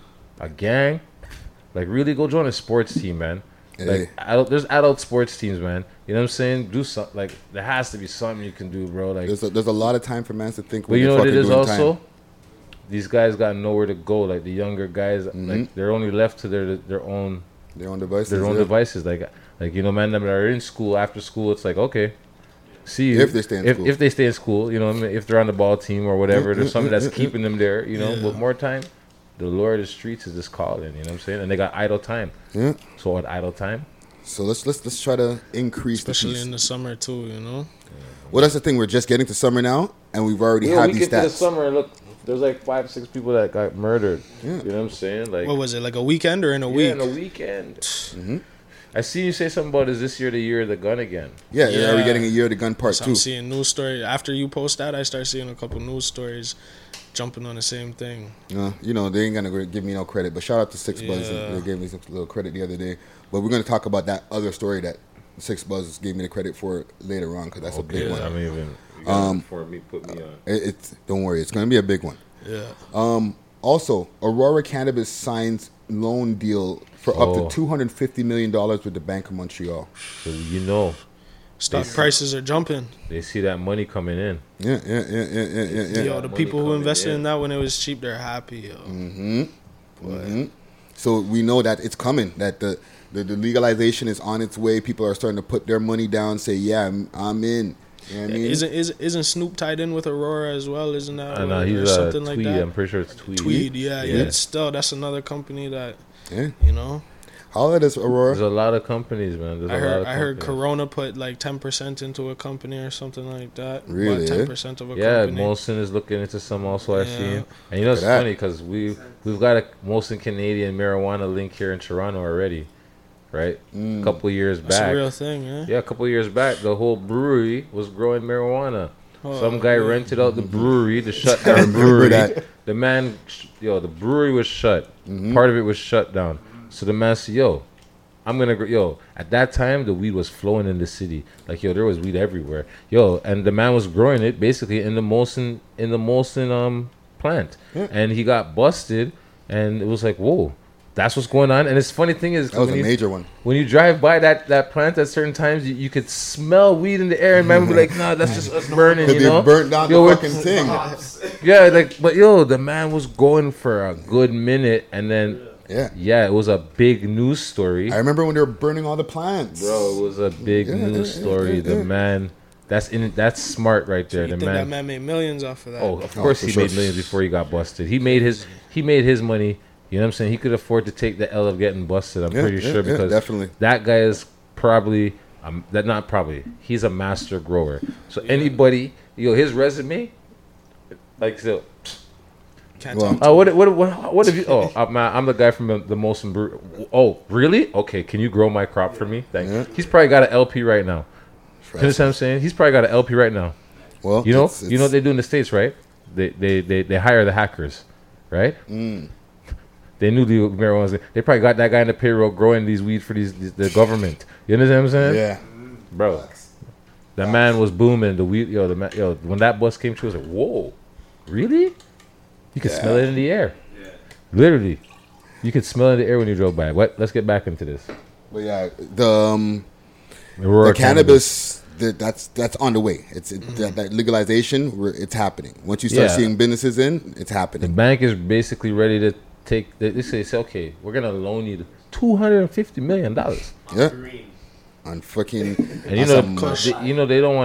a gang, like really go join a sports team, man. Hey. Like, adult, there's adult sports teams, man. You know what I'm saying? Do something. Like, there has to be something you can do, bro. Like, there's a, there's a lot of time for mans to think. but when you they're know what it fucking is doing also? time. These guys got nowhere to go. Like the younger guys, Mm-hmm. like they're only left to their their own Their own devices. their own yeah. devices. Like, like you know, man, them that are in school after school. It's like okay, see you If they stay in if, school. If they stay in school, you know, what I mean? If they're on the ball team or whatever, Yeah, there's yeah, something yeah, that's yeah, keeping them there. You know, Yeah. but more time, the lure of the streets is just calling. You know what I'm saying? And they got idle time. Yeah. So at idle time, So let's let's let's try to increase Especially the peace. in the summer too, you know. Well, that's the thing. We're just getting to summer now, and we've already yeah, had we these get to the stats. summer and look, there's like five, six people that got murdered. Yeah. You know what I'm saying? Like, What was it, like a weekend or in a yeah, week? in a weekend. I see you say something about is this year the year of the gun again? Yeah, yeah. Are we Yeah. getting a year of the gun part So two? I'm seeing news stories. After you post that, I start seeing a couple news stories jumping on the same thing. Uh, you know, they ain't gonna go- give me no credit. But shout out to Six Buzz. Yeah. They gave me some little credit the other day. But we're gonna talk about that other story that Six Buzz gave me the credit for later on because that's a big Okay, one. I mean, even you got it before me put me on. It, it's don't worry, it's gonna be a big one. Yeah. Um, also, Aurora Cannabis signs loan deal for Oh. up to two hundred fifty million dollars with the Bank of Montreal. So you know Stock They- prices are jumping. they see that money coming in. Yeah, yeah, yeah, yeah, yeah, yeah. yeah. Yo, the money people who coming invested in. in that when it was cheap, they're happy, yo. Mm-hmm. hmm So we know that it's coming. That the, the the legalization is on its way. People are starting to put their money down. Say, yeah, I'm, I'm in. You know what I mean? Isn't is, isn't Snoop tied in with Aurora as well? Isn't that I know or he's uh, something Tweed. like that? I'm pretty sure it's Tweed. Tweed, yeah, yeah. Yeah. It's still, that's another company that Yeah. you know. How that is Aurora? There's a lot of companies, man. There's I a lot heard of I heard companies. Corona put like ten percent into a company or something like that. Really, eh? ten percent of a Yeah, company. Molson is looking into some also. I've Yeah. seen, and you know it's Look at that. funny because we we've got a Molson Canadian marijuana link here in Toronto already, right? Mm. A couple years That's back, a real thing, yeah. yeah, a couple years back, the whole brewery was growing marijuana. Oh, Some guy yeah. rented out the brewery to shut down remember brewery. that. The man, yo, the brewery was shut. Mm-hmm. Part of it was shut down. So the man said, yo, I'm gonna go, yo. At that time, the weed was flowing in the city. Like, yo, there was weed everywhere. Yo, and the man was growing it basically in the Molson, in the Molson um plant, and he got busted. And it was like, whoa, that's what's going on. And this funny thing is, That was when a you- major one. when you drive by that, that plant at certain times, you, you could smell weed in the air, and man would be like, "Nah, that's just us burning." Because You they know, burnt down Yo, the we're- fucking thing. yeah, like, but yo, the man was going for a good minute, and then Yeah. yeah, it was a big news story, I remember when they were burning all the plants. bro. It was a big Yeah, news yeah, story. yeah, The yeah. man, that's in, that's smart right there. You the think man, that man made millions off of that? oh, of Oh, course for he sure. made millions before he got busted. He made his he made his money. You know what I'm saying? He could afford to take the L of getting busted. I'm Yeah, pretty yeah, sure yeah, because definitely. that guy is probably um, that not probably he's a master grower. So anybody, yo, his resume, like so. Can't Well, talk. Uh, what, what what what have you? Oh, I'm, I'm the guy from the, the Molson Brew. Oh, really? Okay, can you grow my crop for me? Thank Yeah. He's probably got an L P right now. You understand what I'm saying? He's probably got an L P right now. Well, You know, it's- you know what it's- they do in the States, right? They they they, they hire the hackers, right? Mm. They knew the marijuana. They probably got that guy in the payroll growing these weed for these, these the government. You understand what I'm saying? Yeah. Bro. That man was booming. The weed, yo, the man, yo, when that bus came through, I was like, whoa, really? You could smell it in the air. Literally, you could smell it in the air when you drove by. What? Let's get back into this. But yeah, the um, Aurora the cannabis, the, that's that's on the way. It's it, that, that legalization, we're, it's happening. Once you start Yeah. seeing businesses in, it's The happening. bank is basically ready to take. They they say, say, okay, we're gonna loan you two hundred and fifty million dollars. Yeah. On fucking, And you on know, some, uh, they, you know, they don't want to.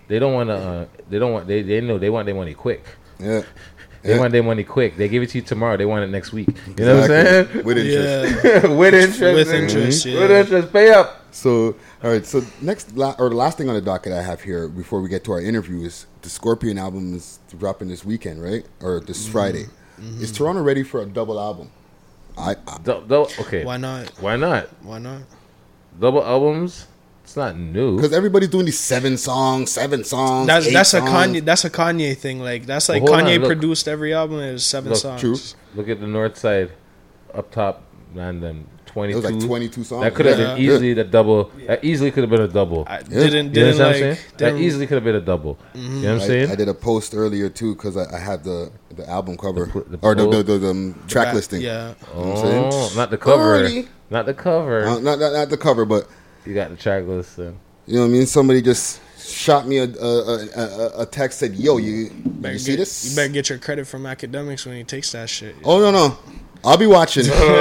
they don't want to. Uh, they don't want. They they know they want their money quick. Yeah. They yeah. want their money quick. They give it to you tomorrow. They want it next week. You know exactly. what I'm saying? With interest. Yeah. With interest. With interest. Yeah. With interest. Pay up. So, all right. So next, la- or the last thing on the docket I have here before we get to our interview is the Scorpion album is dropping this weekend, right? Or this mm-hmm. Friday. Mm-hmm. Is Toronto ready for a double album? I, I du- du- okay. Why not? Why not? Why not? Double albums. It's not new because everybody's doing these seven songs, seven songs. That's that's songs. a Kanye. That's a Kanye thing. Like that's like well, Kanye on, produced every album. It was seven look, songs. True. Look at the North Side, up top, and then twenty-two. It was like twenty-two songs. That could have yeah. been easily the double. Yeah. That easily could have been a double. I Yeah. didn't You know didn't what I'm like. saying? Didn't, That easily could have been a double. Mm-hmm. You know what I'm I, saying? I did a post earlier too because I, I had the, the album cover The- the or the, post? the, the, the um, track back- listing. Yeah. You know what I'm saying? Oh, not the cover. Already. Not the cover. Uh, not, not not the cover, but You got the track list then. you know what I mean. Somebody just shot me a a, a, a, a text said, "Yo, you, Better you see get, this? You better get your credit from academics when he takes that shit. Oh no no, I'll be watching.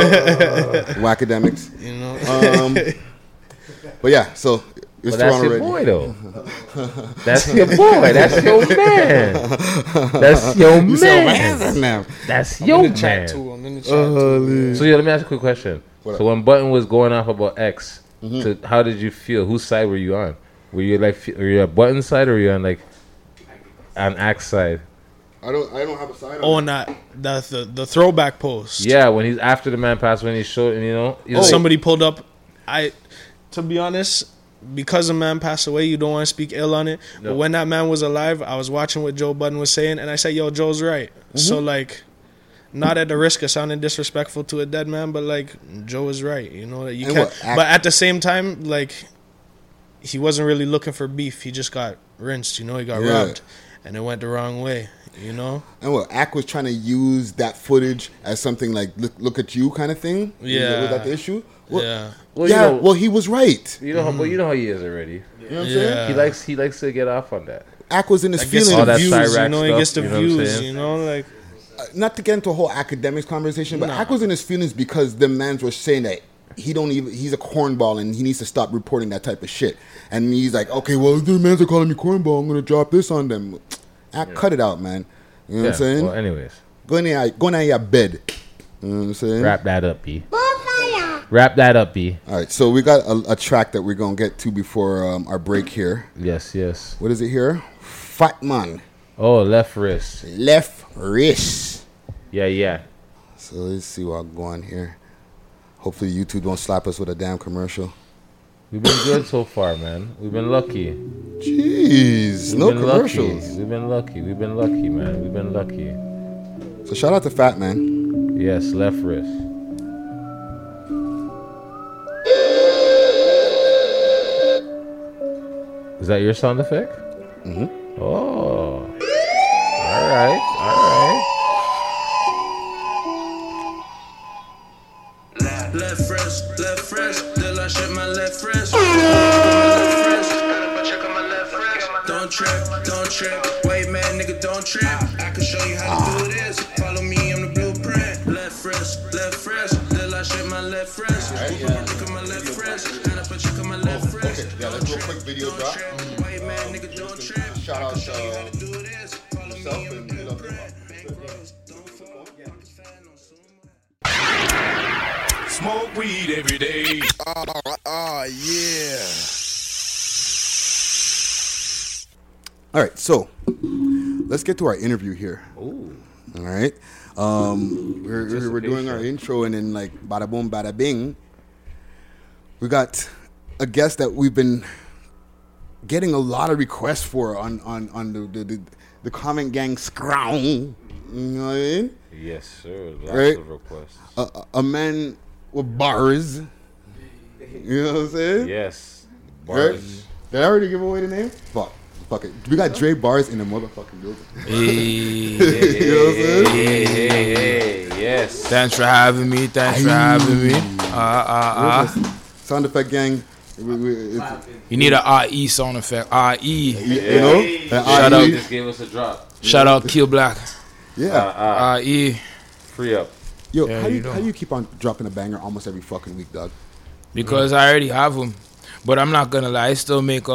Academics. You know. Um, but yeah, so it's But that's Toronto your ready. boy though. That's your boy. That's your man. That's your You sound man. mad now. That's I'm your in the chat man. too. I'm in the chat too. So yeah, let me ask you a quick question. What So when Button was going off about X, to, how did you feel? Whose side were you on? Were you like, fe- were you on Button side or were you on like on X side? I don't I don't have a side. Oh, on and that the, the the throwback post. Yeah, when he's after the man passed, when he showed, and you know, he's Oh, like, somebody pulled up. I, to be honest, because a man passed away, you don't want to speak ill on it. No. But when that man was alive, I was watching what Joe Budden was saying, and I said, "Yo, Joe's right." Mm-hmm. So like, not at the risk of sounding disrespectful to a dead man, but like Joe is right. You know that you And can't. what, act- but at the same time, like, he wasn't really looking for beef. He just got rinsed. You know, he got Yeah. robbed, and it went the wrong way. You know. And what Ack was trying to use that footage as something like look, look at you kind of thing. Yeah. Was that the issue? Well, Yeah. well, you yeah. know, well, he was right. you know, how, well, you know how he is already. You know what I'm Yeah. saying? He likes, he likes to get off on that. Ack was in his I guess feelings. All the that views, Cyrax you know, he stuff, gets the you know what I'm views, saying? you know, like. Not to get into a whole academics conversation, but No. Ack was in his feelings because the mans were saying that he don't even he's a cornball and he needs to stop reporting that type of shit. And he's like, okay, well, the mans are calling me cornball. I'm gonna drop this on them. Ack, cut it out, man. You know what I'm saying? Well, anyways, Go in there, go in there, your bed. You know what I'm saying? wrap that up, B. Wrap that up, B. All right, so we got a, a track that we're gonna get to before um, our break here. Yes, yes. What is it here? Fat Man, Oh, left wrist. left wrist. Yeah, yeah. So let's see what I'm going here. Hopefully YouTube don't slap us with a damn commercial. We've been good so far, man. We've been lucky. Jeez, We've no been commercials. Lucky. We've been lucky. We've been lucky, man. We've been lucky. So shout out to Fat Man. Yes, left wrist. Is that your sound effect? Mm-hmm. Oh. All right. All right. Left fresh, left fresh, till I shit my left fresh. Left fresh, don't trip, don't trip. Wait, man, nigga, don't trip. I can show you how to do this. Follow me on the blueprint. Left fresh, left fresh, till I shit my left fresh. Look at my left fresh, and I put you on my left fresh. Okay, yeah, let's do a quick video drop. Wait, man, nigga, don't trip. Shout out to uh, Do this. Follow me yourself on and the you love blueprint. hip-hop. Smoke weed every day. Oh, yeah. All right, so let's get to our interview here. Ooh. All right, um, we're, we're we're doing our intro, and then like bada boom, bada bing, we got a guest that we've been getting a lot of requests for on on on the the, the, the Comment Gang Scrown. You know what I mean? Yes, sir. Lots Right. of requests. A, a, a man with bars. You know what I'm saying? Yes. Right? Bars. Did I already give away the name? Fuck. Fuck it. We got Dre Bars in the motherfucking building. Hey, You know what I'm saying? Hey, hey, hey. Yes. thanks for having me. Thanks for having me. Uh, uh, uh. Sound effect gang. We, we, it's, You need a R E sound effect. R E. you, you know? An Shout R out. E. Just gave us a drop. Shout out Kill Black. Yeah. Uh, uh, R E. free up. Yo, yeah, how, you you, know. how you keep on dropping a banger almost every fucking week, dog? Because I already have them. But I'm not gonna lie, I still make um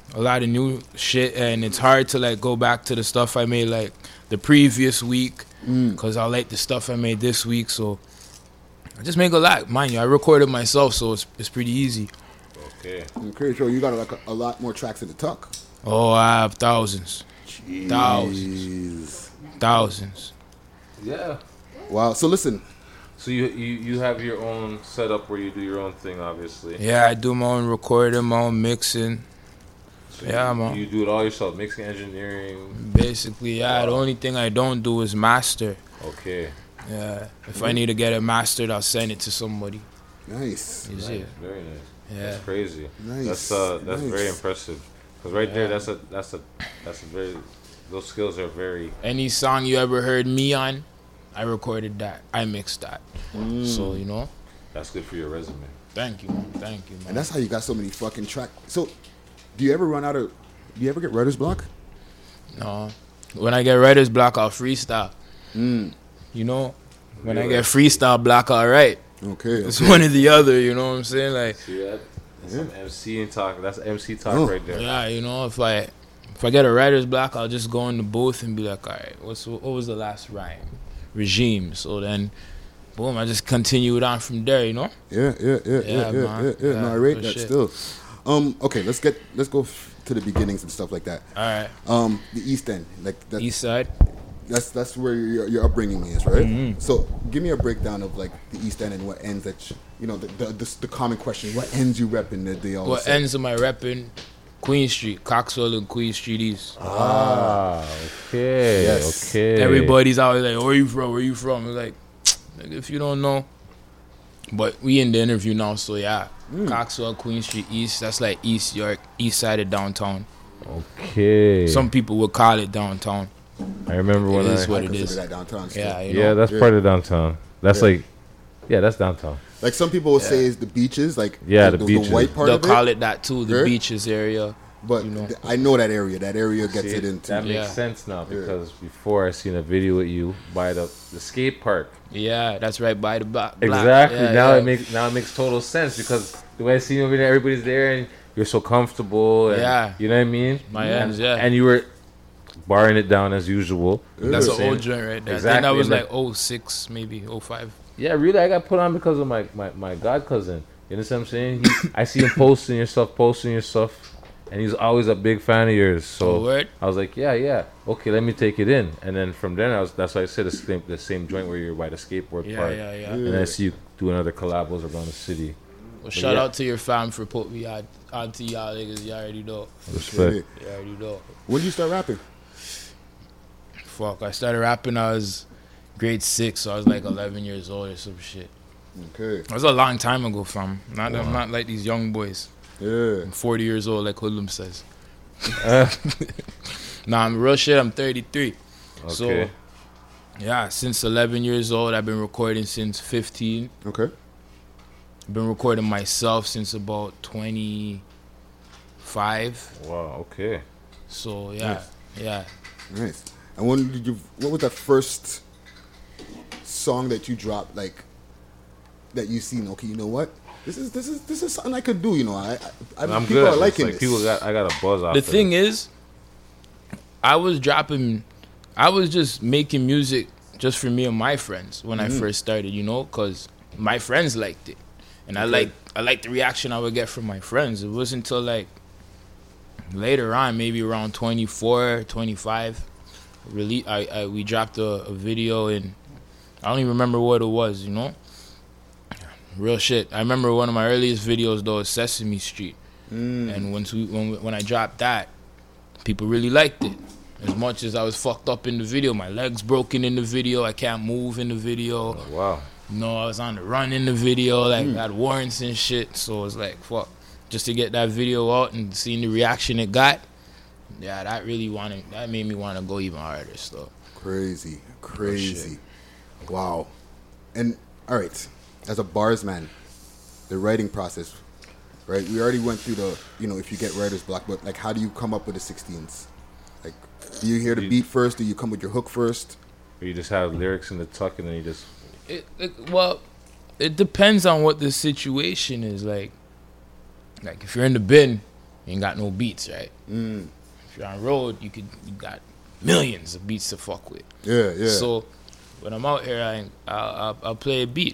a lot of new shit, and it's hard to like go back to the stuff I made like the previous week because mm. I like the stuff I made this week. So I just make a lot, mind you. I recorded myself, so it's it's pretty easy. Okay. Okay, so you got like a, a lot more tracks in the tuck. Oh, I have thousands, Jeez. thousands, thousands. Yeah. Wow. So listen. So you, you you have your own setup where you do your own thing, obviously. Yeah, I do my own recording, my own mixing. So yeah, you, man. You do it all yourself, mixing, engineering. Basically, yeah. Wow. The only thing I don't do is master. Okay. Yeah. If mm-hmm. I need to get it mastered, I'll send it to somebody. Nice. nice. It? Very nice. Yeah. That's crazy. Nice. That's uh that's nice. very impressive. Cause right yeah. there, that's a that's a that's a very those skills are very. Any song you ever heard me on, I recorded that. I mixed that. Mm. So you know. That's good for your resume. Thank you, man. Thank you, man. And that's how you got so many fucking tracks. So, do you ever run out of? Do you ever get writer's block? No. When I get writer's block, I'll freestyle. Mm. You know, when really? I get freestyle block, all right. Okay. It's okay. one or the other. You know what I'm saying? Like. See that? That's yeah. some M C and talk. That's M C talk oh. right there. Yeah, you know, if I if I get a writer's block, I'll just go in the booth and be like, all right, what's what was the last rhyme? Regime. So then, boom, I just continue it on from there. You know? Yeah, yeah, yeah, yeah, yeah, yeah, yeah. yeah. No, I rate that shit. Still. Um, okay, let's get let's go f- to the beginnings and stuff like that. All right. Um, the East End, like that's, East Side. That's that's where your your upbringing is, right? Mm-hmm. So, give me a breakdown of like the East End and what ends that you, you know the the, the the common question: what ends you repping that they always What say? ends am I repping? Queen Street, Coxwell and Queen Street East. Ah, okay, yes. okay. Everybody's always like, "Where you from? Where you from?" It's like, if you don't know, but we in the interview now, so yeah. Mm. Coxwell, Queen Street East. That's like East York, east side of downtown. Okay. Some people would call it downtown. I remember when it I is what it is. That downtown still. Yeah, you know? yeah, that's yeah. part of downtown. That's yeah. like, yeah, that's downtown. Like some people will yeah. say, is the beaches, like yeah, the, the, the, beaches. the white part They'll of it. They'll call it that too, the right? beaches area. But you know. th- I know that area. That area gets See, it into. That makes yeah. sense now because yeah. before I seen a video with you by the the skate park. Yeah, that's right by the block. Exactly. Yeah, now yeah. it makes now it makes total sense because the way I see you over there, everybody's there and you're so comfortable. And, yeah. You know what I mean? My and, ends, yeah. And you were barring it down as usual. That's an old joint right there. Exactly. I think that was like oh six, maybe oh five. Yeah, really, I got put on because of my, my, my god cousin. You know what I'm saying? He, I see him posting your stuff, posting your stuff, and he's always a big fan of yours. So oh, word? I was like, yeah, yeah, okay, let me take it in. And then from then, I was that's why I said the same, the same joint where you're by the skateboard yeah, park. Yeah, yeah, And I see you doing other collabos around the city. Well, but shout yeah. out to your fam for putting me on, on to y'all niggas. You already know. Respect. You already know. When did you start rapping? Fuck, I started rapping I was grade six, so I was like eleven years old or some shit. Okay. That was a long time ago, fam. Not, wow. I'm not like these young boys. Yeah. I'm forty years old, like Hoodlum says. Uh. Nah, I'm real shit. I'm thirty-three. Okay. So, yeah, since eleven years old, I've been recording since fifteen. Okay. I've been recording myself since about twenty-five. Wow, okay. So, yeah, nice. yeah. Nice. And when did you, what was the first song that you dropped, like, that you seen, okay, you know what? This is this is this is something I could do, you know. I, I, I I'm people good. are liking like this. People got I got a buzz off. The of thing it. is, I was dropping, I was just making music just for me and my friends when mm-hmm. I first started, you know, because my friends liked it, and okay. I like I liked the reaction I would get from my friends. It wasn't until like later on, maybe around twenty-four, twenty-five, really, I, I we dropped a, a video, and I don't even remember what it was, you know. Real shit. I remember one of my earliest videos though is Sesame Street, mm. and once we, when we, when I dropped that, people really liked it. As much as I was fucked up in the video, my legs broken in the video, I can't move in the video. Oh, wow. You know, I was on the run in the video, like mm. I had warrants and shit. So it's like fuck, just to get that video out and seeing the reaction it got. Yeah, that really wanted. That made me want to go even harder. So crazy, crazy, oh, wow. And all right. As a bars man, the writing process, right? We already went through the, you know, if you get writer's block, but like, how do you come up with the sixteens? Like, do you hear the beat first? Do you come with your hook first? Or you just have lyrics in the tuck and then you just. It, it, well, it depends on what the situation is. Like, like if you're in the bin you ain't got no beats, right? Mm. If you're on road, you could you got millions of beats to fuck with. Yeah, yeah. So when I'm out here, I I'll, I'll, I'll play a beat,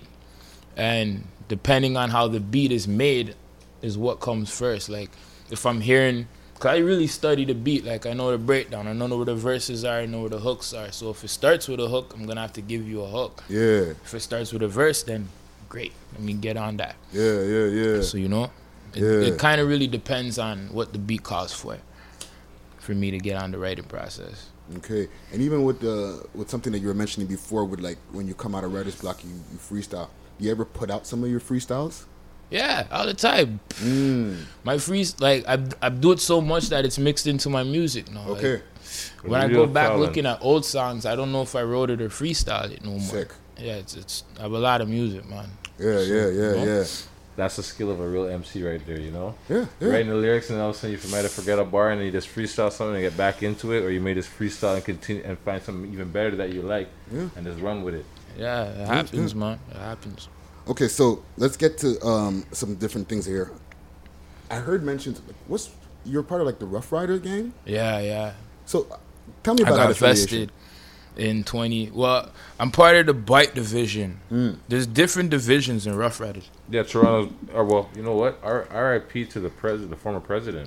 and depending on how the beat is made, is what comes first. Like if I'm hearing, cause I really study the beat. Like I know the breakdown, I know where the verses are, I know where the hooks are. So if it starts with a hook, I'm gonna have to give you a hook. Yeah. If it starts with a verse, then great, let me get on that. Yeah, yeah, yeah. So you know, it, Yeah. it kind of really depends on what the beat calls for, for me to get on the writing process. Okay, and even with the with something that you were mentioning before, with like when you come out of writer's block, you, you freestyle. You ever put out some of your freestyles? Yeah, all the time. Mm. My freeze, like I, I do it so much that it's mixed into my music now. Okay. Like, when I go back looking at old songs, I don't know if I wrote it or freestyled it no more. Sick. Yeah, it's it's I have a lot of music, man. Yeah, So, yeah, yeah, you know? yeah. That's the skill of a real M C right there, you know? Yeah, yeah. Writing the lyrics and all of a sudden you might have forget a bar and then you just freestyle something and get back into it, or you may just freestyle and continue and find something even better that you like Yeah. and just run with it. Yeah, it happens, man. It happens. Okay, so let's get to um, some different things here. I heard mentioned, like, what's you're part of like the Rough Rider gang? Yeah, yeah. So uh, tell me I about got that affiliation. vested in twenty. Well, I'm part of the Bike division. Mm. There's different divisions in Rough Riders. Yeah, Toronto's, or well, you know what? R- R.I.P. to the president, the former president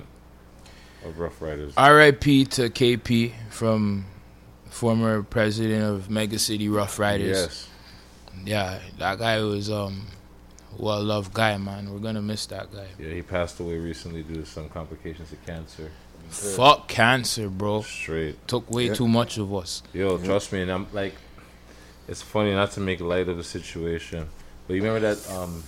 of Rough Riders. R I P to K P, from former president of Mega City Rough Riders. Yes. Yeah, that guy was um, well loved guy, man. We're gonna miss that guy. Yeah, he passed away recently due to some complications of cancer. Fuck cancer, bro. Straight. Took way Yeah. too much of us. Yo, trust me, and I'm like, it's funny not to make light of the situation, but you remember that um,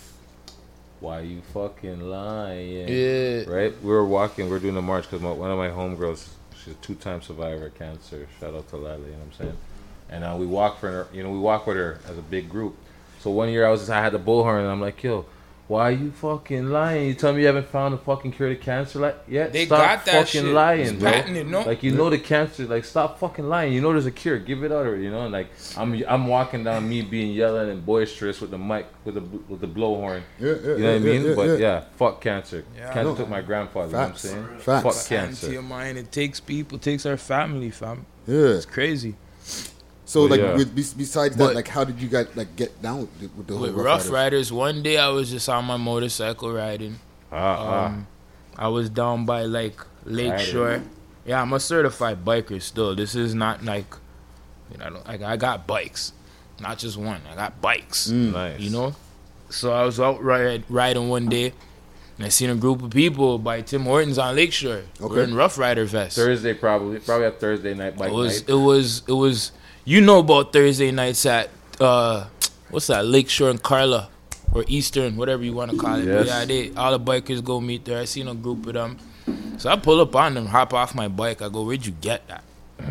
why you fucking lying? Yeah. Right? We were walking, we were doing a march because one of my homegirls, she's a two-time survivor of cancer. Shout out to Lale, you know what I'm saying? And uh, we walk for her, you know, we walk with her as a big group. So one year I was, I had the bullhorn, and I'm like, yo, why you fucking lying? You tell me you haven't found a fucking cure to cancer like yet? They Stop got that fucking shit. lying, It's bro. patented, no? Like you know the cancer, like stop fucking lying. You know there's a cure. Give it out, you know. And like I'm, I'm walking down, me being yelling and boisterous with the mic, with the with the blowhorn. Yeah, yeah, you know yeah, what I mean? yeah, but yeah. yeah, fuck cancer. Yeah, cancer no. took my grandfather. Facts. You know what I'm saying? Facts. Fuck Into cancer. your mind, it takes people, it takes our family, fam. Yeah. It's crazy. So But like yeah. with, bes- besides But- that, like how did you guys like get down with the, with the whole With Rough, Rough Riders? Riders, one day I was just on my motorcycle riding. Ah, Um, I was down by like Lake Riding. Shore. Yeah, I'm a certified biker still. This is not like, you know, I don't- like I got bikes, not just one. I got bikes. Mm. Nice. You know, so I was out ride, riding one day, and I seen a group of people by Tim Hortons on Lakeshore. Okay. We're in Rough Rider vests. Thursday probably, probably a Thursday night bike It was, night. it was, it was. You know about Thursday nights at uh, what's that? Lakeshore and Carla, or Eastern, whatever you want to call it. But Yes. yeah, they all the bikers go meet there. I seen a group of them, so I pull up on them, hop off my bike. I go, "Where'd you get that?"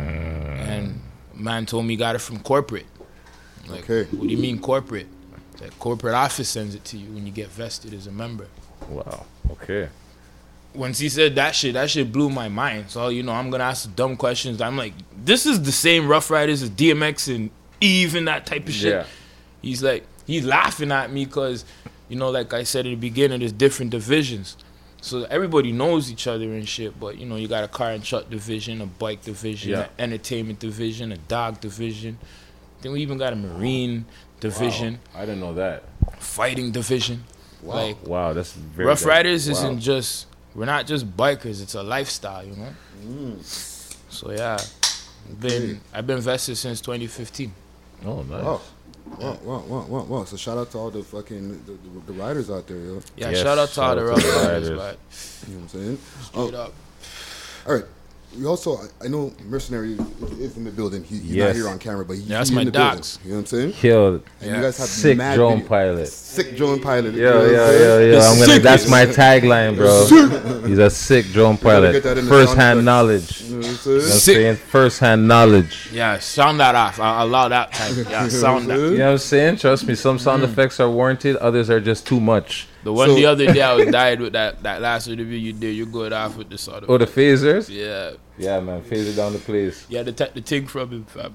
And man told me he got it from corporate. Like, Okay. what do you mean corporate? That corporate office sends it to you when you get vested as a member. Wow. Okay. Once he said that shit, that shit blew my mind. So, you know, I'm going to ask dumb questions. I'm like, this is the same Rough Riders as D M X and Eve and that type of shit. Yeah. He's like, he's laughing at me because, you know, like I said at the beginning, there's different divisions. So everybody knows each other and shit. But, you know, you got a car and truck division, a bike division, Yeah. an entertainment division, a dog division. Then we even got a marine division, Wow. I didn't know that. fighting division. Wow. Like, Wow, that's very. Rough good. Riders Wow. isn't just, we're not just bikers, it's a lifestyle, you know? Mm. So yeah, I've been, I've been vested since twenty fifteen. Oh, nice. Wow. Wow, wow, wow, wow, wow. So shout out to all the fucking the, the, the riders out there, yo. Yeah, Yes, shout out to all shout the out Rough to the Riders, Riders. but You know what I'm saying? straight Oh, up. all right. We also, I I know Mercenary is in the building. He, he's Yes. not here on camera, but he, Yeah, that's he's my in the dogs. building. You know what I'm saying? Killed. And Yeah. you guys have Sick mad drone video- pilot. Sick drone pilot. you Yo, know what I'm yo, saying? yo, yo. The I'm gonna. That's sickest. my tagline, bro. He's a sick drone pilot. get that in the First sound hand effects. knowledge. You know what I'm You saying? know what I'm Sick. saying? First hand knowledge. Yeah, sound that off. I'll allow that type. Yeah, sound that. You know what I'm saying? Trust me, some sound effects are warranted, others are just too much. The one So- the other day I was died with that, that last interview you did. You good off with the sort of. Oh, the phasers? Yeah. Yeah, man, phase it down the place. Yeah, to take the thing from him, fam.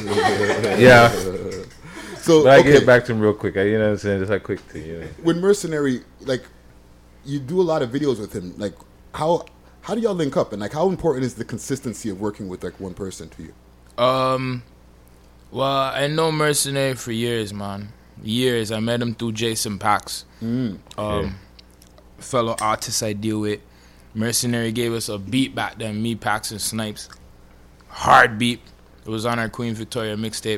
Yeah. So, But I okay. get back to him real quick. I, you know what I'm saying? Just a quick thing, you know. With Mercenary, like, you do a lot of videos with him. Like, how how do y'all link up? And like, how important is the consistency of working with like one person to you? Um, well, I know Mercenary for years, man. Years. I met him through Jason Pax, Mm. um, fellow artist I deal with. Mercenary gave us a beat back then, me, Pax, and Snipes. Hard beat. It was on our Queen Victoria mixtape.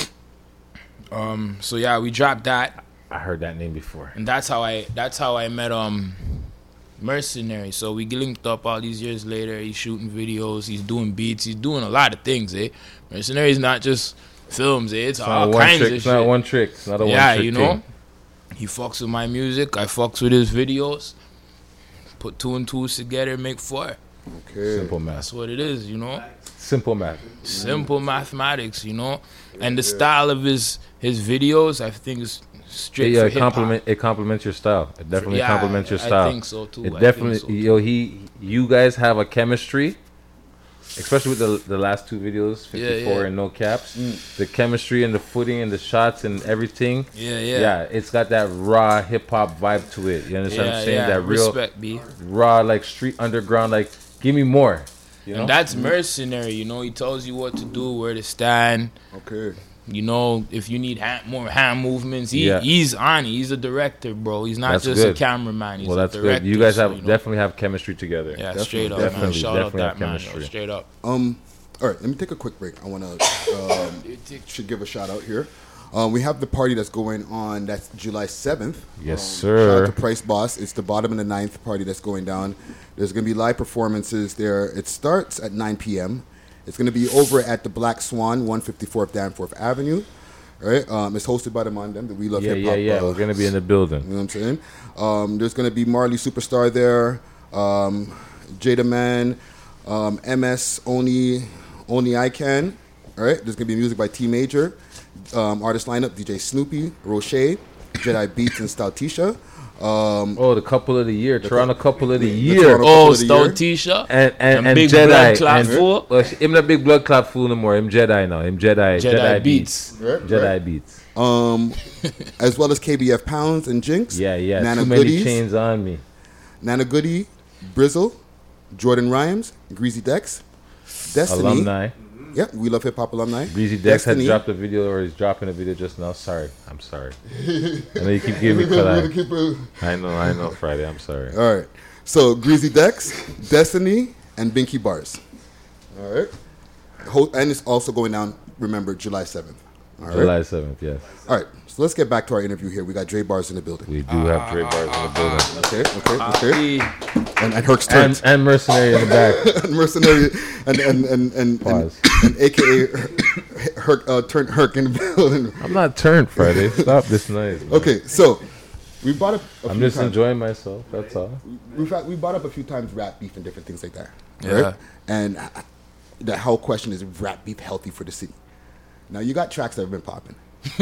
Um, so yeah, we dropped that. I heard that name before. And that's how I that's how I met um Mercenary. So we linked up all these years later. He's shooting videos, he's doing beats, he's doing a lot of things, eh? Mercenary is not just films, eh? It's, It's all not one kinds trick. of It's shit. not one trick. It's not a yeah, one trick you know? thing. He fucks with my music, I fucks with his videos. Put two and twos together, make four. Okay. Simple math. That's what it is, you know? Simple math. Simple mathematics, you know? And the style of his his videos, I think, is straight yeah, for it hip-hop. compliment it complements your style. It definitely Yeah, complements your I- I style. think so, too. It I definitely, think so, too. yo, he, you guys have a chemistry, especially with the the last two videos, Yeah, fifty-four yeah. and No Caps. Mm. The chemistry and the footing and the shots and everything. Yeah, yeah. Yeah, it's got that raw hip hop vibe to it. You understand what Yeah, I'm saying? yeah. That real Respect, B. raw, like street underground. Like, give me more. You know? And that's Mercenary, you know. He tells you what to do, where to stand. Okay. You know, if you need hand, more hand movements, he, Yeah. he's on it. He's a director, bro. He's not That's just good. a cameraman. He's well, a that's director. good. You guys so, have you know. definitely have chemistry together. Yeah, Definitely, straight up, definitely, man. Shout definitely out have that man, yo, chemistry. straight up. Um, all right, let me take a quick break. I want to um, should give a shout out here. Um, we have the party that's going on. That's July seventh. Yes, um, sir. Shout out to Price Boss. It's the bottom of the ninth party that's going down. There's going to be live performances there. It starts at nine p.m. It's going to be over at the Black Swan, one fifty-fourth Danforth Avenue. All right, um, it's hosted by the Mondem, the We Love Yeah, Hip yeah, Hop. yeah. uh, We're gonna be in the building. You know what I'm saying? Um, there's going to be Marley Superstar there, um, Jada Man, um, M S Only, Only I Can. All right, there's going to be music by T Major, um, artist lineup, D J Snoopy, Roche, Jedi Beats, and Stoutisha. Um, Oh, the couple of the year, Toronto couple of the the year. Toronto Oh, couple of the year. Stoutisha. And and, Them and big Jedi. blood clot and, fool. well, him not big blood clot fool no more. Him Jedi now. Him Jedi. Jedi Jedi, Beats. beats. Right, Jedi right. beats. Um, as well as K B F Pounds and Jinx. Yeah, yeah. Nana Too many Goodies, chains on me. Nana Goody, Brizzle, Jordan Rhymes, Greasy Dex, Destiny. Alumni. Yeah, We Love Hip Hop alumni. Breezy Dex had Destiny. dropped a video, or he's dropping a video just now. Sorry, I'm sorry. I know you keep giving me credit. I know, I know. Friday, I'm sorry. All right. So Greasy Dex, Destiny, and Binky Bars. All right. Ho- And it's also going down, remember, July seventh. All right. July seventh, yes. All right. So let's get back to our interview here. We got Dre Bars in the building. We do have Dre Bars in the building. Okay, okay, okay. Hey, And, and Herc's And, turns. and Mercenary in the back. And Mercenary and and and and, and, Pause. and A K A Herc uh, turned Herc in the building. I'm not turned Friday. Stop this noise. man. Okay, so we brought up. A I'm few just times. enjoying myself. That's all. We've had, we brought up a few times rap beef and different things like that. Yeah. Right? And uh, the whole question is rap beef healthy for the city? Now you got tracks that have been popping.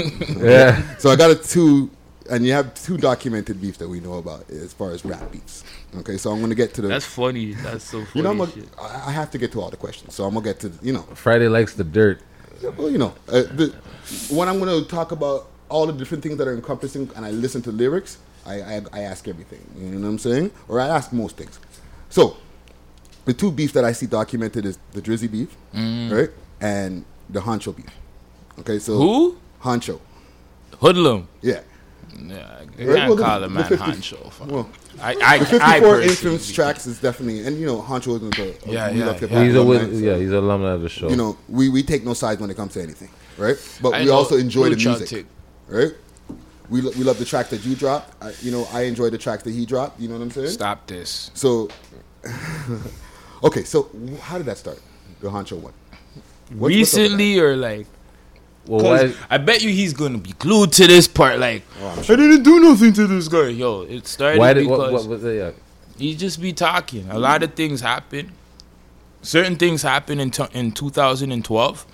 Yeah. So I got a two, and you have two documented beefs that we know about as far as rap beefs. Okay, so I'm gonna get to the. that's funny. That's so funny. you know, I'm gonna, shit. I I have to get to all the questions, so I'm gonna get to you know. Friday likes the dirt. Well, you know, uh, the, when I'm gonna talk about all the different things that are encompassing, and I listen to lyrics, I, I I ask everything. You know what I'm saying? Or I ask most things. So, the two beefs that I see documented is the Drizzy beef, right, and the Honcho beef. Okay, so Who? Honcho? Hoodlum. Yeah. Yeah, I Right, can't well, the- call a the man fifty Hancho. fam. Well, I, I, the I fifty-four personally influence think- tracks is definitely, and you know, Honcho isn't a, a Yeah, we yeah, love hip yeah. hop He's a alumni, win- so, yeah, he's an alumni of the show. You know, we, we take no sides when it comes to anything, right? But I we know also enjoy the Blue music, Chantic. right? We lo- we love the tracks that you drop. I, you know, I enjoy the tracks that he dropped. You know what I'm saying? Stop this. So, okay, so how did that start? The Honcho one. What's- what's up with Recently or like? well, 'Cause why, I bet you he's gonna be glued to this part. Like, Oh, I'm I didn't do nothing to this guy. Yo, it started why did because what, what was it? Yeah. he just be talking. A lot of things happen. Certain things happen in t- in two thousand twelve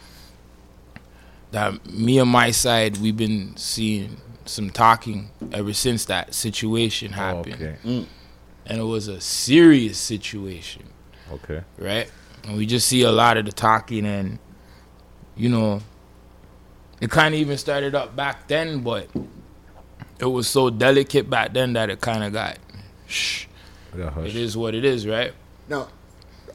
that me and my side we've been seeing some talking ever since that situation happened, Okay. and it was a serious situation, Okay. right? And we just see a lot of the talking, and you know, it kind of even started up back then, but it was so delicate back then that it kind of got shh. Yeah, hush. It is what it is, right? Now,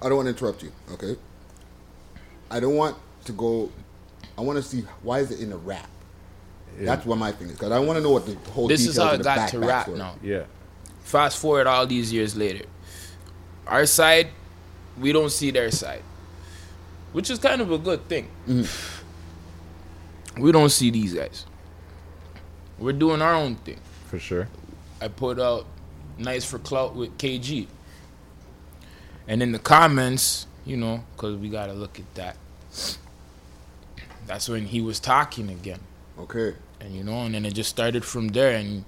I don't want to interrupt you. Okay. I don't want to go. I want to see why is it in a rap. Yeah. That's what my thing is because I want to know what the whole. This details is how of it the got back, to back rap story. now. Yeah. Fast forward all these years later, our side, we don't see their side, which is kind of a good thing. Mm-hmm. We don't see these guys. We're doing our own thing. For sure. I put out Nice for Clout with K G. And in the comments, you know, because we got to look at that. That's when he was talking again. Okay. And, you know, and then it just started from there. And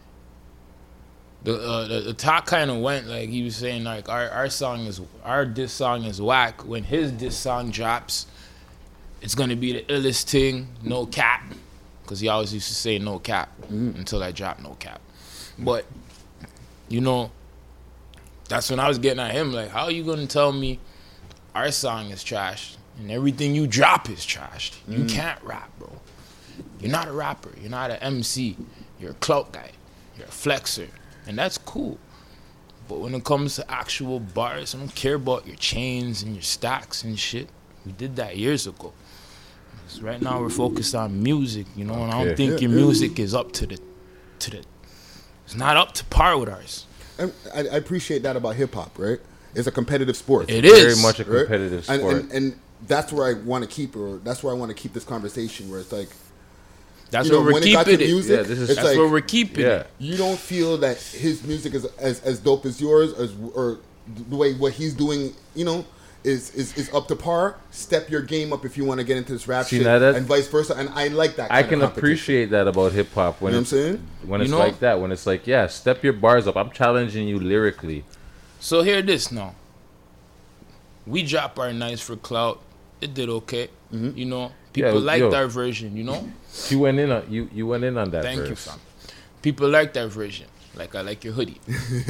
the uh, the, the talk kind of went like he was saying, like, our, our song is, our diss song is whack. When his diss song drops, it's going to be the illest thing, no cap. Because he always used to say no cap mm-hmm. until I dropped no cap. But, you know, that's when I was getting at him, like, how are you going to tell me our song is trashed and everything you drop is trashed? Mm. You can't rap, bro. You're not a rapper. You're not an M C. You're a clout guy. You're a flexer. And that's cool. But when it comes to actual bars, I don't care about your chains and your stacks and shit. We did that years ago. So right now we're focused on music, you know, and I don't think yeah, your music yeah. is up to the, to the, it's not up to par with ours. I, I appreciate that about hip hop, right? It's a competitive sport. It is very much a competitive right? sport, and, and, and that's where I want to keep, or that's where I want to keep this conversation, where it's like, that's you know, where we're when keeping it. Got to it. music, yeah, this is it's that's like, where we're keeping yeah. it. You don't feel that his music is as, as dope as yours, as or the way what he's doing, you know, is is, is up to par. Step your game up if you want to get into this rap See, shit, that, and vice versa. And I like that. I kind can of appreciate that about hip hop when you know it's what I'm saying? when You it's know? like that. When it's like, yeah, step your bars up. I'm challenging you lyrically. So hear this now. We drop our Nice for Clout. It did okay. Mm-hmm. You know, people Yeah, liked yo. our version. You know. You went in on you. You went in on that. Thank verse. you, fam. People like that version. Like I like your hoodie.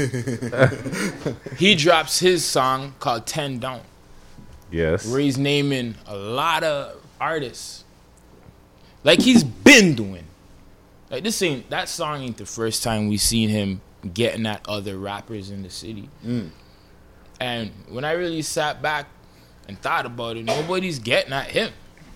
He drops his song called ten down. Yes. Where he's naming a lot of artists. Like he's been doing. Like this ain't, that song ain't the first time we seen him getting at other rappers in the city. Mm. And when I really sat back and thought about it, nobody's getting at him.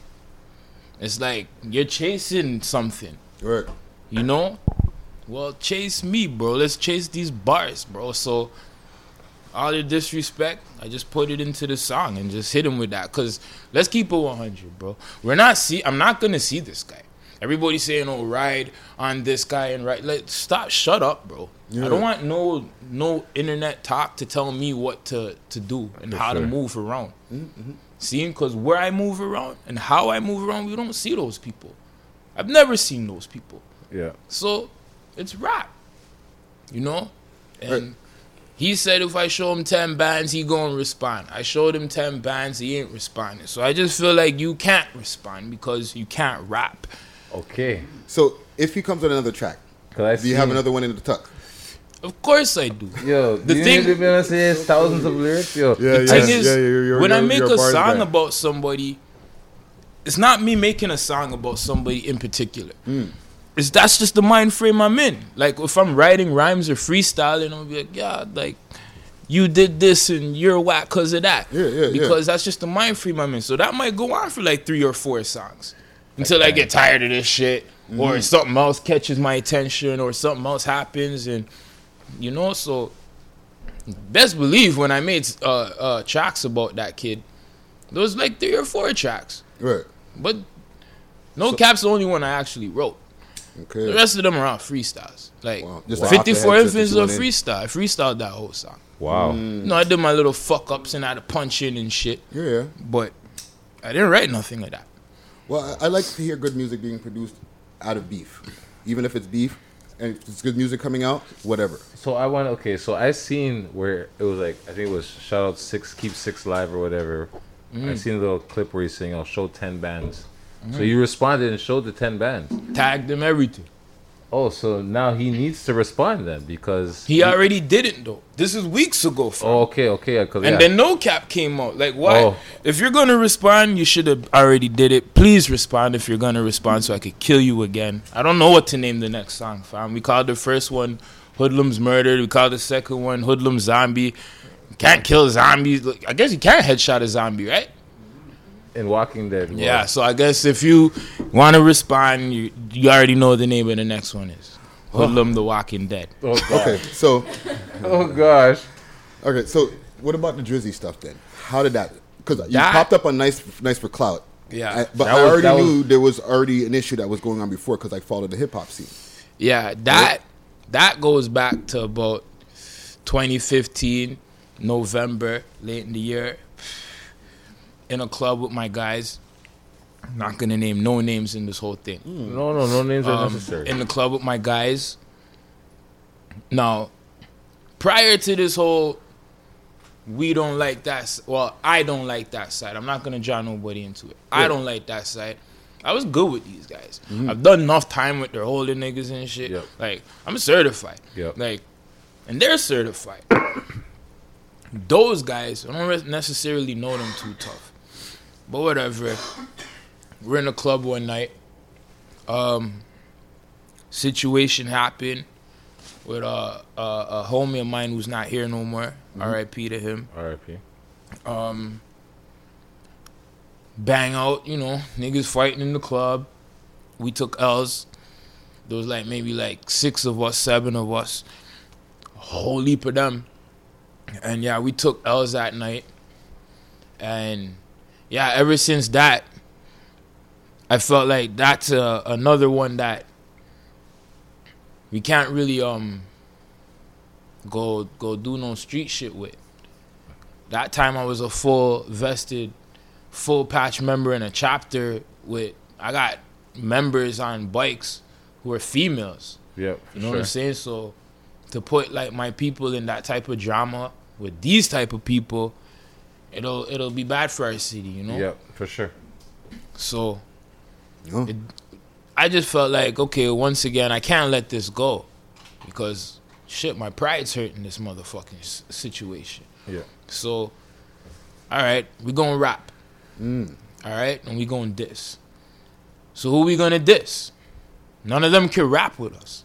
It's like you're chasing something. Right. You know? Well, chase me, bro. Let's chase these bars, bro. So, all the disrespect, I just put it into the song and just hit him with that. Because let's keep it one hundred, bro. We're not see. I'm not going to see this guy. Everybody's saying, oh, ride on this guy and ride. Like, stop. Shut up, bro. Yeah. I don't want no no internet talk to tell me what to, to do and For how sure. to move around. Mm-hmm. See, because where I move around and how I move around, we don't see those people. I've never seen those people. Yeah. So, it's rap. You know? And right. he said if I show him ten bands, he gonna respond. I showed him ten bands, he ain't responding. So I just feel like you can't respond because you can't rap. Okay. So, if he comes with another track, I do you have another one in the tuck? Of course I do. Yo, the you thing, need to be able to say thousands of lyrics. Yo, yeah, the yeah, thing is, yeah, you're, you're, when you're, I make you're a song guy. about somebody, it's not me making a song about somebody in particular. Mm. It's that's just the mind frame I'm in. Like if I'm writing rhymes or freestyling, I'll be like, yeah, like you did this and you're whack because of that. Yeah, yeah, because yeah. that's just the mind frame I'm in. So that might go on for like three or four songs until okay. I get tired of this shit. Mm-hmm. Or something else catches my attention or something else happens and you know, so best believe when I made uh, uh, tracks about that kid, there was like three or four tracks. Right. But No so, Cap's the only one I actually wrote. Okay. The rest of them are all freestyles. Like wow. Just fifty-four Infants is a freestyle. I freestyled that whole song. Wow. Mm. No, I did my little fuck ups and I had to punch in and shit. Yeah, yeah. But I didn't write nothing like that. Well, I, I like to hear good music being produced out of beef. Even if it's beef and if it's good music coming out, whatever. So I want okay, so I seen where it was like I think it was shout out six keep six live or whatever. Mm. I seen a little clip where he's saying I'll show ten bands. Mm-hmm. So you responded and showed the ten bands. Tagged them everything. Oh, so now he needs to respond then because he, he already didn't though. This is weeks ago. Fam. Oh, okay, okay. And yeah. then No Cap came out. Like, why? Oh. If you're gonna respond, you should have already did it. Please respond if you're gonna respond, so I could kill you again. I don't know what to name the next song, fam. We called the first one "Hoodlum's Murder." We called the second one "Hoodlum Zombie." can't kill zombies. I guess you can't headshot a zombie, right? In Walking Dead. Yeah, well, so I guess if you want to respond, you you already know what the name of the next one is. Hoodlum the Walking Dead. Oh, Okay, so oh gosh. okay, so what about the Drizzy stuff then? How did that? Because you That- popped up on Nice Nice for Clout. Yeah. I, but That I was- already that was- knew there was already an issue that was going on before because I followed the hip hop scene. Yeah, that that goes back to about twenty fifteen, November, late in the year, in a club with my guys. I'm not gonna name no names in this whole thing. No, no, no names are Um, necessary. in the club with my guys. Now, prior to this whole, we don't like that. s- Well, I don't like that side. I'm not gonna draw nobody into it. I don't like that side. I was good with these guys. I've done enough time with their holding niggas and shit. Yep. Like, I'm certified. Yep. Like, and they're certified. Those guys, I don't re- necessarily know them too tough. But whatever. We're in a club one night. Um, situation happened with uh, a, a homie of mine who's not here no more. R I P to him. R I P. Um, bang out, you know, niggas fighting in the club. We took L's. There was like maybe like six of us, seven of us. A whole heap of them. And yeah, we took L's that night. And yeah, ever since that, I felt like that's uh, another one that we can't really um go go do no street shit with. That time I was a full vested, full patch member in a chapter with, I got members on bikes who are females. Yep. You know what I'm saying? So to put like my people in that type of drama with these type of people, it'll it'll be bad for our city, you know? Yep, for sure. So Oh. it, I just felt like, okay, once again, I can't let this go because shit, my pride's hurting this motherfucking s- situation. Yeah. So, all right, we gonna rap. Mm. All right, and we gonna diss. So who we gonna diss? None of them can rap with us.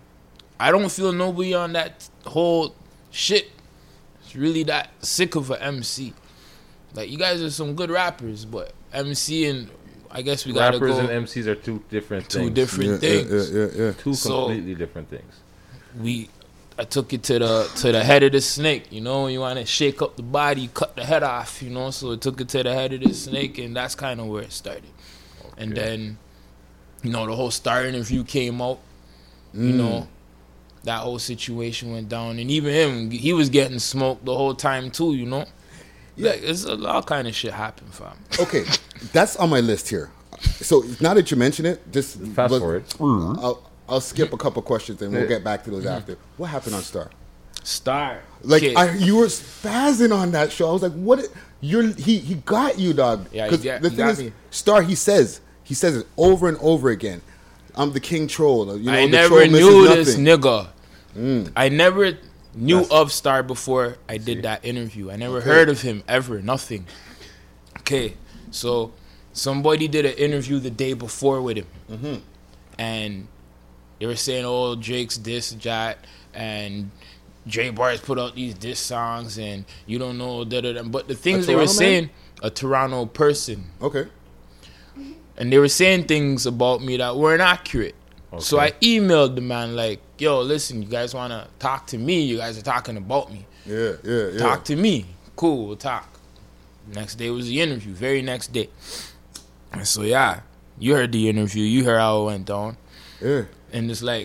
I don't feel nobody on that whole shit. It's really that sick of a M C. Like, you guys are some good rappers, but M C and I guess we gotta Rappers go and M Cs are two different two things. different Yeah, things. yeah, yeah, yeah. Two So- completely different things. We, I took it to the to the head of the snake. You know, you want to shake up the body, you cut the head off. You know, so I took it to the head of the snake, and that's kind of where it started. And then, you know, the whole star interview came out. You know, that whole situation went down, and even him, he was getting smoked the whole time too. You know, yeah, like, it's a lot kind of shit happened, fam. Okay, that's on my list here. So now that you mention it, just Fast but- forward. I'll, I'll skip a couple questions and we'll Yeah. get back to those after. What happened on Star? Star, Like Kid. I, you were spazzing on that show. I was like, "What? i- You're he he got you, dog." Yeah, he 'Cause got- the he thing got is, me. Star. He says he says it over and over again. I'm the king troll. You know, I the never troll misses knew this nothing. nigga. I never knew of Star before I did that interview. I never heard of him ever. Nothing. Okay, so somebody did an interview the day before with him, Mm-hmm. and they were saying, "Oh, Drake's this, that, and Dre Bars put out these diss songs, and you don't know da da da." But the things they were Toronto man? saying, a Toronto person, Okay. and they were saying things about me that weren't accurate. So I emailed the man like, "Yo, listen, you guys want to talk to me? You guys are talking about me. Yeah, yeah, yeah. Talk to me. Cool, we'll talk." Next day was the interview. Very next day. And so yeah, you heard the interview. You heard how it went down. Yeah. And it's like,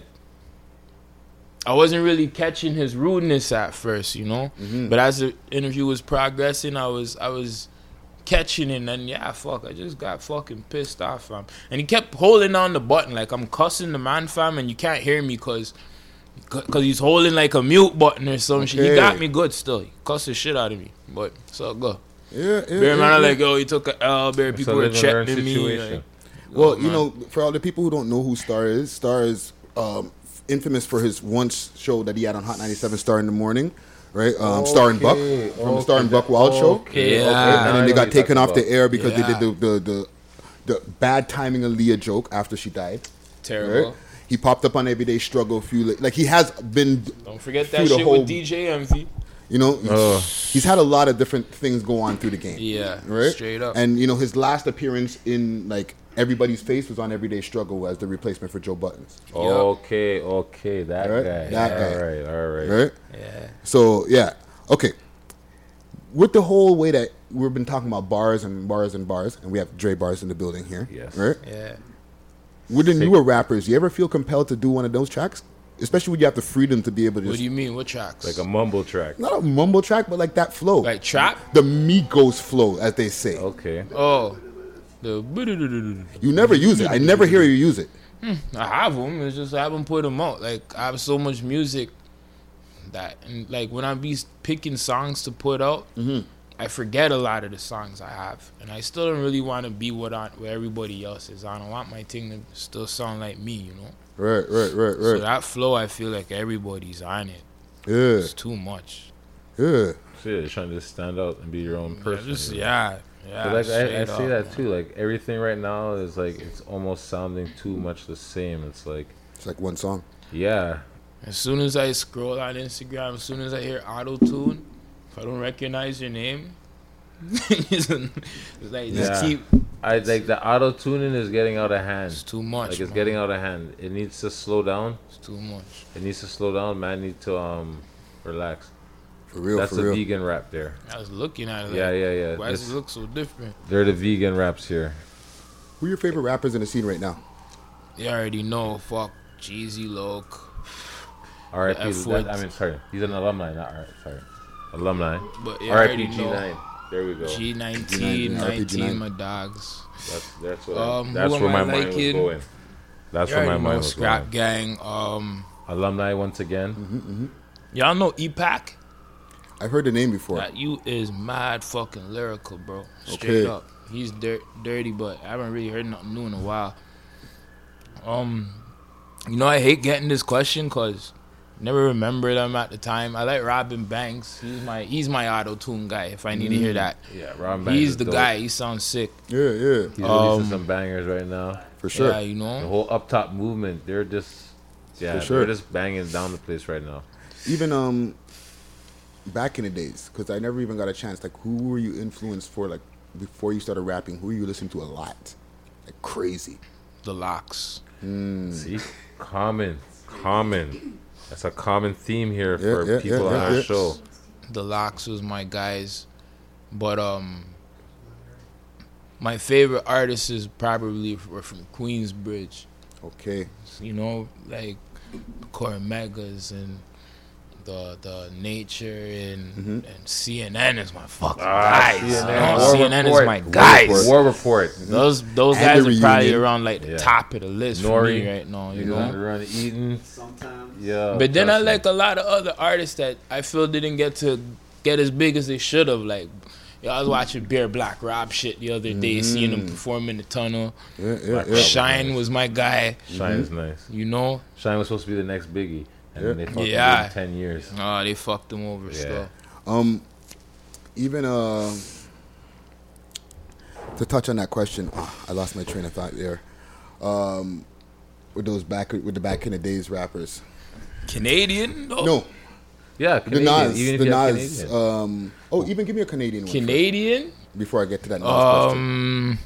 I wasn't really catching his rudeness at first, you know. Mm-hmm. But as the interview was progressing, I was I was catching it, and yeah, fuck, I just got fucking pissed off, fam. And he kept holding on the button like I'm cussing the man, fam, and you can't hear me because cause he's holding like a mute button or some shit. He Okay. got me good still. He cussed the shit out of me, but so go. Yeah, yeah. Bear yeah, man, yeah. like, yo, he took a L. Bear It's people a were live and learn checking me. situation. Like, Well, oh, you man. know, for all the people who don't know who Star is, Star is um, infamous for his once show that he had on Hot ninety-seven, Star in the Morning, right? Um, Star and Buck Okay, from the okay. Star and Buck Wild Show. Okay, Okay, yeah. now And I then they know got what you're taken talking off the about. air because Yeah. they did the, the the the bad timing Aaliyah joke after she died. Terrible. Right? He popped up on Everyday Struggle a few li- like he has been Don't forget through that the shit whole- with D J Envy. You know, Oh. he's had a lot of different things go on through the game. Yeah, right. straight up. And you know, his last appearance in like Everybody's Face was on Everyday Struggle as the replacement for Joe Buttons. Okay, okay, that Right? guy. That all guy. right, all right. Right. Yeah. So yeah, okay. With the whole way that we've been talking about bars and bars and bars, and we have Dre Bars in the building here. Yes. Right. Yeah. With the newer rappers, you ever feel compelled to do one of those tracks? Especially when you have the freedom to be able to What just, do you mean? What tracks? Like a mumble track. not a mumble track, but like that flow. Like trap? The Migos flow, as they say. Okay. Oh, the. You never use it. I never hear you use it. I have them. It's just I haven't put them out. Like I have so much music that, and like when I be picking songs to put out, Mm-hmm. I forget a lot of the songs I have, and I still don't really want to be what on where everybody else is. I don't want my thing to still sound like me, you know. Right, right, right, So right. that flow, I feel like everybody's on it. Yeah, It's too much. yeah. So yeah, you're trying to just stand out and be your own Yeah, person. just, you know? yeah, yeah. But like I, I straight see up, that man. too. Like everything right now is like it's almost sounding too much the same. It's like It's like one song. yeah, As soon as I scroll on Instagram, as soon as I hear auto tune, if I don't recognize your name, it's like just yeah. keep. I like the auto tuning is getting out of hand. It's too much. Like it's man. getting out of hand. It needs to slow down. It's too much. It needs to slow down. Man, need to um relax. For real, That's for the real. vegan rap there. I was looking at it. Like, Yeah, yeah, yeah. Why does This- it look so different? They're the vegan raps here. Who are your favorite rappers in the scene right now? You already know. Fuck Jeezy, Loke. R I P. F that- word. I mean, sorry, he's an alumni, not R. Sorry, alumni. But you R I P already G know. nine. There we go. G nineteen, R I P G nine. nineteen, my dogs. That's that's what. Um, that's who where am my I mind was liking? going. That's You where my already know mind was Scrap going. Gang. Um, Alumni once again. y'all know E PAC? I've heard the name before. That you is mad fucking lyrical, bro. Straight Okay. up. He's dirt, dirty, but I haven't really heard nothing new in a while. Um, you know, I hate getting this question because never remember them at the time. I like Robin Banks. He's my he's my auto tune guy. If I need to hear that, Yeah, Ron Banks he's is the dope. guy. He sounds sick. Yeah, yeah, He's releasing Um, some bangers right now. for sure. Yeah, you The know. whole up top movement, they're just yeah, For sure. they're just banging down the place right now. Even um, back in the days, because I never even got a chance. Like, who were you influenced for? Like, before you started rapping, who were you listening to a lot? Like crazy. The Locks. See, common, common. That's a common theme here Yeah, for yeah, people yeah, on yeah, our yeah. show. The Locks was my guys, but um, my favorite artists is probably were from Queensbridge. Okay. You know, like Core Megas and the the Nature and Mm-hmm. and C N N is my fucking Ah, guys. C N N. You know, War C N N is Report. my War guys. Report. War Report. Those those And guys the are probably Reunion. around like the Yeah. top of the list for Nori. me right now. You He's know. on the run eating. Sometimes. Yeah. But then I trust me. like a lot of other artists that I feel didn't get to get as big as they should have. Like, yo, I was watching Bear Black Rob shit the other day, seeing him perform in the tunnel. Yeah, yeah, Like yeah. Shine was my guy, Shine is nice. you know. Shine was supposed to be the next Biggie, and then they fucking Yeah. yeah. ten years. Oh, they fucked him over Yeah. still. Um, even uh, to touch on that question, ah, I lost my train of thought there. Um, with those back with the back in the days rappers. Canadian? No. No, Yeah, the Canadian. Nas, even if the you have Nas. Canadian. Um, oh, even give me a Canadian one first, Canadian? before I get to that Nas question. Um,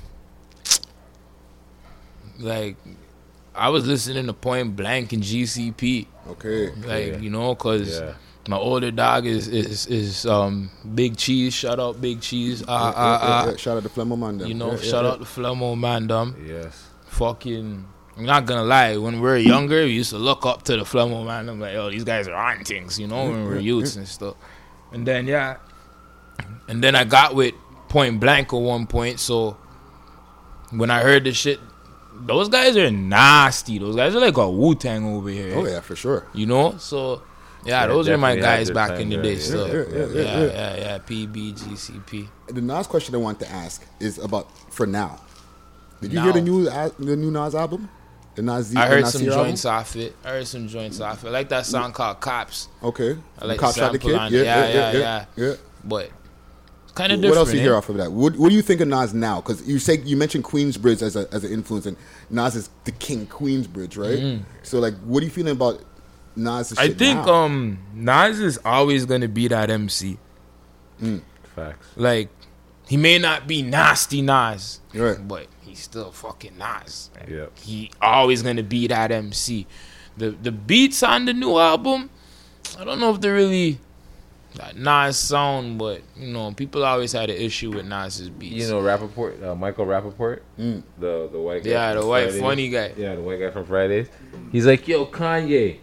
like, I was listening to Point Blank and G C P. Okay, Like, Yeah. you know, because Yeah. my older dog is is is um Big Cheese. Shout out Big Cheese. Ah Yeah, ah yeah, ah. yeah, shout out to Flemo Man. them. You know, Yeah, yeah, shout yeah. out to Flemo Mandam. Yes. Fucking, I'm not gonna lie. When we were younger, we used to look up to the Flemo Mandam. Like, oh, these guys are on things. You know, when we were youths and stuff. And then yeah, and then I got with Point Blank at one point. So when I heard the shit, those guys are nasty. Those guys are like a Wu Tang over here. Oh yeah, for sure. You know, so yeah, Yeah, those are my definitely had guys their back time in the there, day. yeah, So yeah, yeah, yeah, yeah, yeah, yeah, P B G C P. The Nas question I want to ask is about for now. Did you Now. hear the new uh, the new Nas album? The Nas. I the heard Nasir some album? joints off it. I heard some joints off it. I like that song called Cops. Okay. I like Cop the Shot the sample Kid. on Yeah, it. yeah, Yeah, yeah, yeah, yeah. yeah. But it's kind of What different. else you eh? hear off of that? What, what do you think of Nas now? Because you say you mentioned Queensbridge as a as an influence, and Nas is the king Queensbridge, right? Mm-hmm. So like, what are you feeling about Nas' I shit think now. um Nas is always gonna be that M C. Mm. Facts. Like, he may not be nasty Nas, Right. but he's still fucking Nas. Like, Yeah. he always gonna be that M C. The the beats on the new album, I don't know if they're really that Nas sound, but you know, people always had an issue with Nas's beats. You know Rappaport, uh, Michael Rappaport, Mm. the the white guy. Yeah, from the white Fridays. funny guy. Yeah, the white guy from Fridays. He's like, yo, Kanye,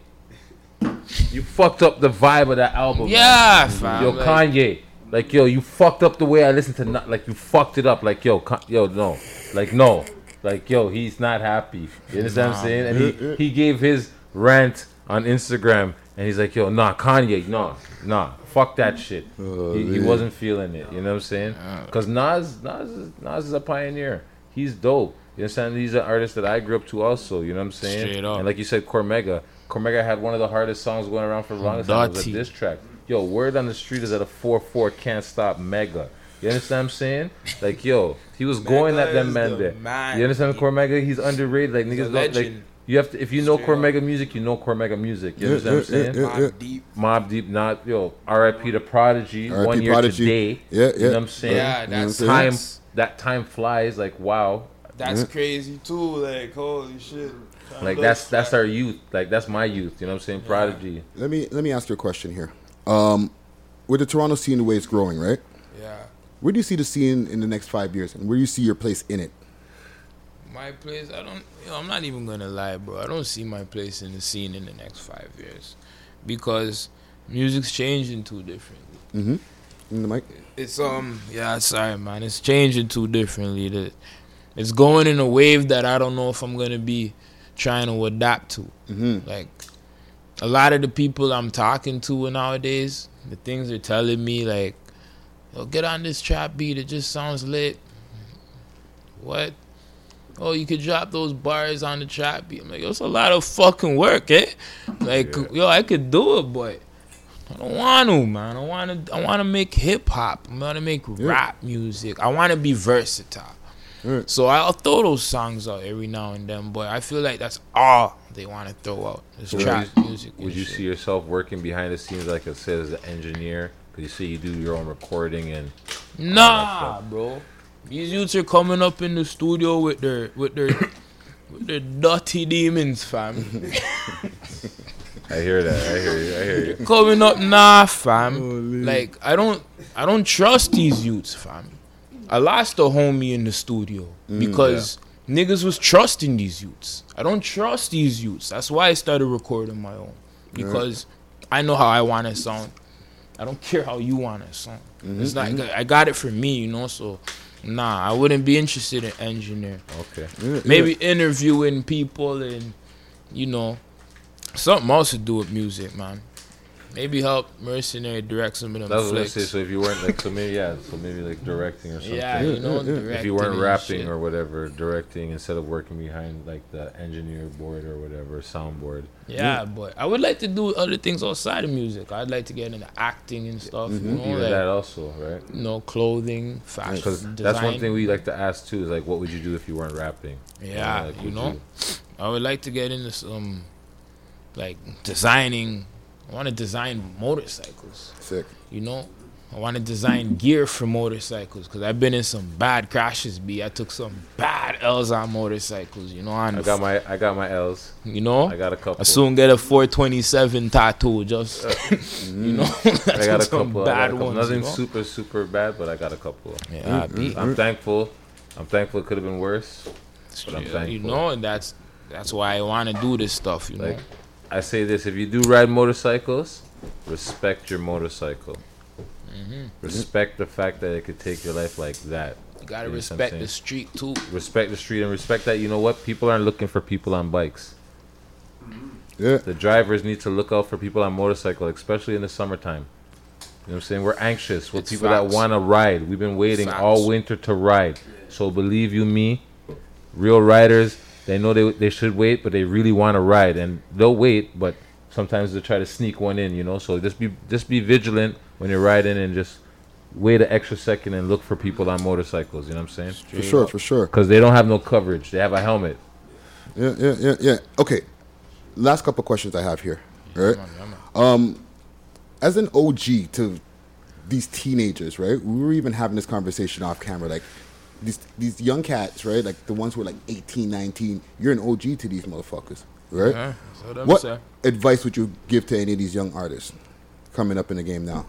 you fucked up the vibe of that album. Yeah, man. fam, Yo, like- Kanye, like, yo, you fucked up the way I listen to, not, like, you fucked it up. Like, yo, Con- yo, no, like, no, like, yo, he's not happy. You understand what I'm saying? And he he gave his rant on Instagram, and he's like, yo, nah, Kanye, nah, nah, fuck that shit. Oh, he, he man. wasn't feeling it. You know what I'm saying? Because Nas, Nas, is, Nas is a pioneer. He's dope. You understand? He's an artist that I grew up to also. You know what I'm saying? Straight up. And like you said, Cormega. Cormega had one of the hardest songs going around for the longest time. It was a Dirty. diss track. Yo, word on the street is at a four four can't stop mega. You understand what I'm saying? Like, yo, he was going at them is man the there. man. You understand Cormega? He's underrated. Like, niggas don't, like, legend. you have to, if you know Straight up. Cormega music, you know Cormega music. You Yeah, understand what I'm yeah, saying? yeah, yeah, yeah. Mobb Deep. Mob Deep, not, yo, R I P to Prodigy, R I P one year Prodigy. today. Yeah, You yeah. know what I'm saying? Yeah, You know what I'm that's saying? Time, that's- that time flies, like, wow. That's Yeah. crazy too. Like, holy shit. Like, that's that's our youth. Like, that's my youth. You know what I'm saying? Prodigy. Let me let me ask you a question here. Um, with the Toronto scene the way it's growing, right? Yeah. Where do you see the scene in the next five years, and where do you see your place in it? My place, I don't, you know, I'm not even gonna lie, bro. I don't see my place in the scene in the next five years because music's changing too differently. Mm-hmm. In the mic. It's um, yeah, sorry, man. It's changing too differently. The, it's going in a wave that I don't know if I'm gonna be trying to adapt to. Mm-hmm. Like a lot of the people I'm talking to nowadays, the things they're telling me, like, yo, get on this trap beat. It just sounds lit. What? Oh, you could drop those bars on the trap beat. I'm like, yo, it's a lot of fucking work, eh? Like, yo, I could do it, but I don't want to, man. I want to. I want to make hip hop. I want to make Yeah. rap music. I want to be versatile. Right. So I'll throw those songs out every now and then, but I feel like that's all they want to throw out. Is So trap would you, music. and Would you shit. see yourself working behind the scenes, like I said, as an engineer? Because you say you do your own recording and Nah, bro. These youths are coming up in the studio with their with their with their dirty demons, fam. I hear that. I hear you. I hear you. Coming up, nah, fam. Like I don't I don't trust these youths, fam. I lost a homie in the studio because niggas was trusting these youths. I don't trust these youths. That's why I started recording my own because I know how I want to sound. I don't care how you want to sound. It's not. I got it for me, you know. So, nah, I wouldn't be interested in engineer. Okay. Yeah, Maybe interviewing people and, you know, something else to do with music, man. Maybe help Mercenary direct some of them That's what I flicks. say. So if you weren't like, so maybe yeah, so maybe like directing or something. Yeah, you know, Yeah, yeah, yeah. If directing you weren't and rapping shit. or whatever, directing instead of working behind like the engineer board or whatever, soundboard. Yeah, but I would like to do other things outside of music. I'd like to get into acting and stuff. You know, Even like, that also, right? you know, clothing, fashion, Because design. that's one thing we like to ask too. Is like, what would you do if you weren't rapping? Yeah, like, you would know, I would like to get into some, like, designing. I want to design motorcycles. Sick. You know, I want to design gear for motorcycles because I've been in some bad crashes. B, I took some bad L's on motorcycles. You know, on I got my I got my L's. you know, I got a couple. I soon get a four twenty-seven tattoo. Just you know, I got a some couple. I got bad a couple. ones. Nothing you know? super super bad, but I got a couple. Yeah, B. I'm thankful. I'm thankful. It could have been worse, but I'm Yeah, thankful. you know, and that's that's why I want to do this stuff. You Like, know, I say this: if you do ride motorcycles, respect your motorcycle. Mm-hmm. Respect the fact that it could take your life like that. you gotta You know what I'm respect saying? the street too. Respect the street and respect that. You know what? People aren't looking for people on bikes. Yeah. The drivers need to look out for people on motorcycle, especially in the summertime. You know what I'm saying? We're anxious. We're It's people facts. that want to ride. We've been waiting Facts. all winter to ride. So believe you me, real riders, they know they they should wait, but they really want to ride, and they'll wait. But sometimes they try to sneak one in. You know, so just be just be vigilant when you're riding, and just wait an extra second and look for people on motorcycles. You know what I'm saying? For sure, for sure. Because they don't have no coverage. They have a helmet. Yeah, yeah, yeah, yeah. Okay. Last couple questions I have here. right? Yeah, man, yeah, man. Um, as an O G to these teenagers, right? We were even having this conversation off camera, like these these young cats, right? Like the ones who are like eighteen, nineteen. You're an O G to these motherfuckers, right? Yeah, so them what say. advice would you give to any of these young artists coming up in the game now?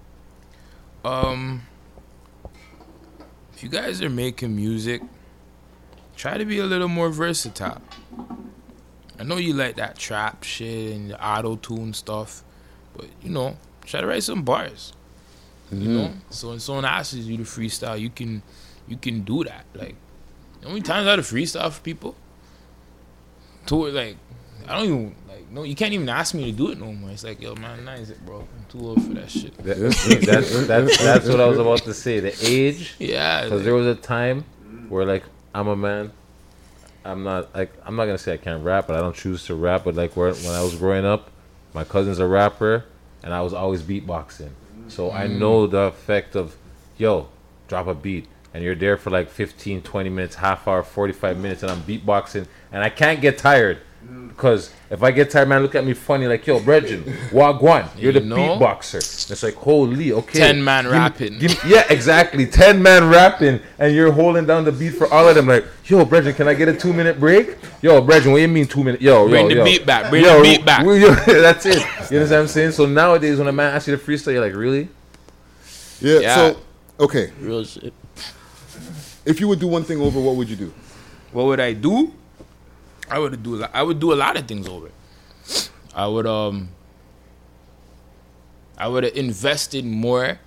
Um, if you guys are making music, try to be a little more versatile. I know you like that trap shit and the auto-tune stuff, but, you know, try to write some bars. Mm-hmm. You know? So when someone asks you to freestyle, you can you can do that. Like, how many times I had to freestyle for people? To like, I don't even, like, no, you can't even ask me to do it no more. It's like, yo, man, nice it, bro. I'm too old for that shit. That, that's, that's, that's what I was about to say. The age. Yeah. Because like, there was a time where, like, I'm a man. I'm not, like, I'm not going to say I can't rap, but I don't choose to rap. But, like, where, when I was growing up, my cousin's a rapper, and I was always beatboxing. So mm. I know the effect of, yo, drop a beat. And you're there for, like, fifteen, twenty minutes, half hour, forty-five minutes, and I'm beatboxing. And I can't get tired. Because if I get tired, man, look at me funny, like, yo, Bredgen, Wagwan, you're the You know? beatboxer. It's like, holy, okay. ten man Give me- rapping. give me- yeah, exactly. ten man rapping, and you're holding down the beat for all of them. Like, yo, Bredgen, can I get a two minute break? Yo, Bredgen, what do you mean two minutes? Yo, Bring yo, the yo. beat back. Bring yo, the beat back. we- yo, that's it. You know what I'm saying? So nowadays, when a man asks you to freestyle, you're like, really? Yeah, Yeah. so, okay. Real shit. If you would do one thing over, what would you do? What would I do? I would do. a lot- I would do a lot of things over. I would um. I would have invested more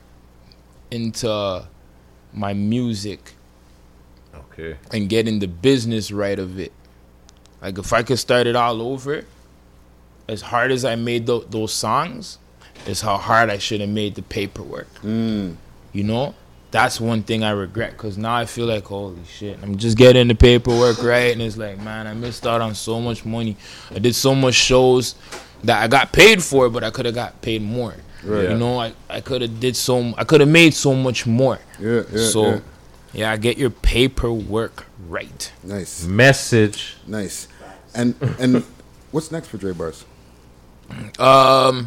into my music Okay. and getting the business right of it. Like if I could start it all over, as hard as I made tho- those songs, is how hard I should have made the paperwork. Mm. You know, that's one thing I regret, because now I feel like, holy shit, I'm just getting the paperwork right, and it's like, man, I missed out on so much money. I did so much shows that I got paid for, but I could have got paid more. Right. You know, I, I could have did so I could have made so much more. Yeah, yeah, so yeah. yeah, get your paperwork right. Nice, Message. nice. And and what's next for Dre Bars? Um,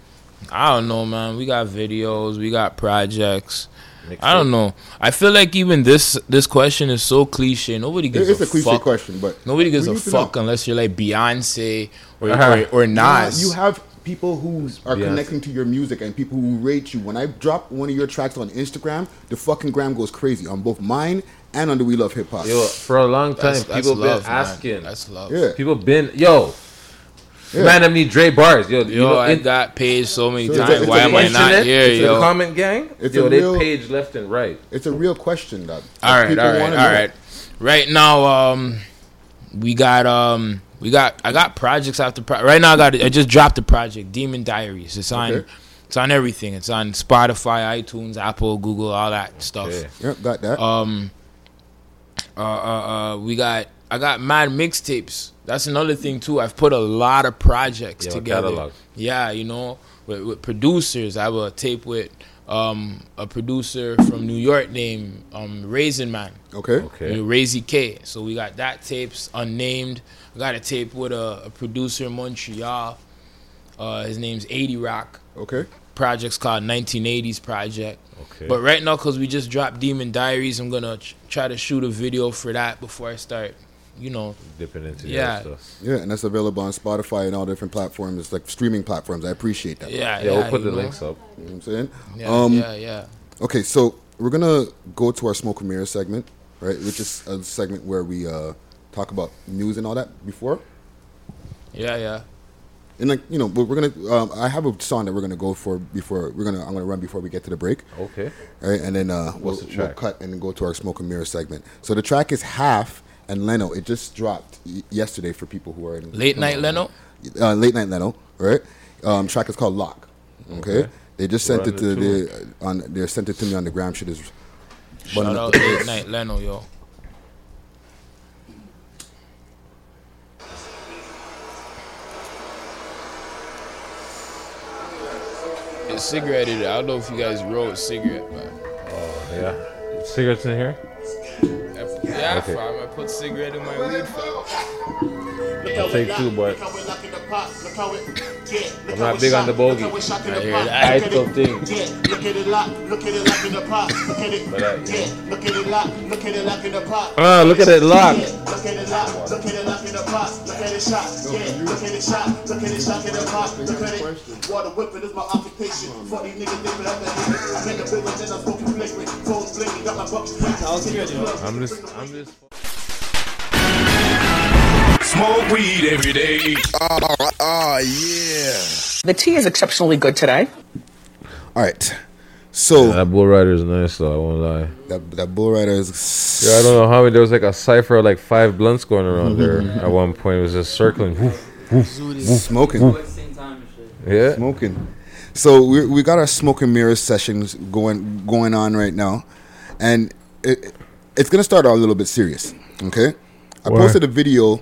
I don't know, man. We got videos, we got projects. Mixtape. I don't know. I feel like even this this question is so cliche. Nobody gives It's a, a cliche fuck. question, but Nobody gives we a need to fuck know. unless you're like Beyonce or Uh-huh. or, or Nas. Yeah, you have people who are Beyonce. connecting to your music and people who rate you. When I drop one of your tracks on Instagram, the fucking gram goes crazy on both mine and on the We Love Hip Hop. Yo, for a long time, That's- that's people love, been man. asking. That's love. Yeah. People been, yo, Yeah. man, I need Dre Bars. Yo, you Yo, know, I it- got paid so many So it's a- times. it's Why a am I question, not it, here, it's yo? the comment gang. It's yo, a they real- page left and right. It's a real question, dog. All right, People all right, wanna all know. right. Right now, um, we got um, we got I got projects after pro- right now. I got I just dropped the project Demon Diaries. It's on Okay. it's on everything. It's on Spotify, iTunes, Apple, Google, all that stuff. Okay. Yep, got that. Um, uh, uh, uh, we got I got mad mixtapes. That's another thing too. I've put a lot of projects Yeah, together. catalog. Yeah, you know, with, with producers. I have a tape with um a producer from New York named um Raisin Man. okay. Okay. You know, Razy K. So we got that tapes unnamed. I got a tape with a, a producer in Montreal. Uh, his name's eighty Rock. Okay. Project's called nineteen eighties Project. Okay. But right now, because we just dropped Demon Diaries, I'm gonna ch- try to shoot a video for that before I start. You know, Dipping into Yeah. the other stuff. Yeah, and that's available on Spotify and all different platforms, like streaming platforms. I appreciate that. yeah, Yeah, yeah. we'll put the you know? links up. You know what I'm saying? Yeah, um, yeah, yeah. Okay, so we're gonna go to our Smoke and Mirror segment, right? Which is a segment where we uh, talk about news and all that before. Yeah, yeah. And like you know, we're we're gonna. Um, I have a song that we're gonna go for before we're gonna. I'm gonna run before we get to the break. Okay. All right, and then uh, we'll, What's the we'll track? cut and then go to our Smoke and Mirror segment. So the track is Half and Leno. It just dropped y- yesterday for people who are in Late Night Leno. Uh, Late Night Leno, right? Um, track is called Lock. Okay, Okay. they just sent Run it to it to the on. They sent it to me on the gram. Shit is. Shout buttering up out the Late place. Night Leno, yo. It's cigarette in it. I don't know if you guys roll a cigarette, but Yeah. Cigarettes in here? yeah, Okay. fam, I put cigarette in my weed, fam. I'll take two, but pot. Look how it, yeah. Look I'm how not it big shot. on the bogey. Look how it shot in I the hear pot. that. I Look at still it. think. Yeah, look at it lock, look at it lock in the pot. Look at it, But I- yeah, look at it lock, look at it lock in the pot. Ah, look at it lock. Yeah, look at it lock, look at it lock in the pot. Look at it shot, yeah, look at it shot, look at it shot in the pot. Look at it, water whipping is my occupation. For these niggas dipping up the heat. I make a big one, then I'm smoking flagrant. Phones blinking, got my bucks. Sounds good, yo. I'm just, I'm just. Smoke weed every day. Oh, oh, yeah. The tea is exceptionally good today. All right. So Yeah, that bull rider is nice though. I won't lie. that that bull rider is. Yeah, I don't know how many. There was like a cipher of like five blunts going around there at one point. It was just circling. Woof, woof, Smoking. yeah. Smoking. So we we got our smoke and mirrors sessions going going on right now, and it, it's gonna start out a little bit serious. Okay, I Why? posted a video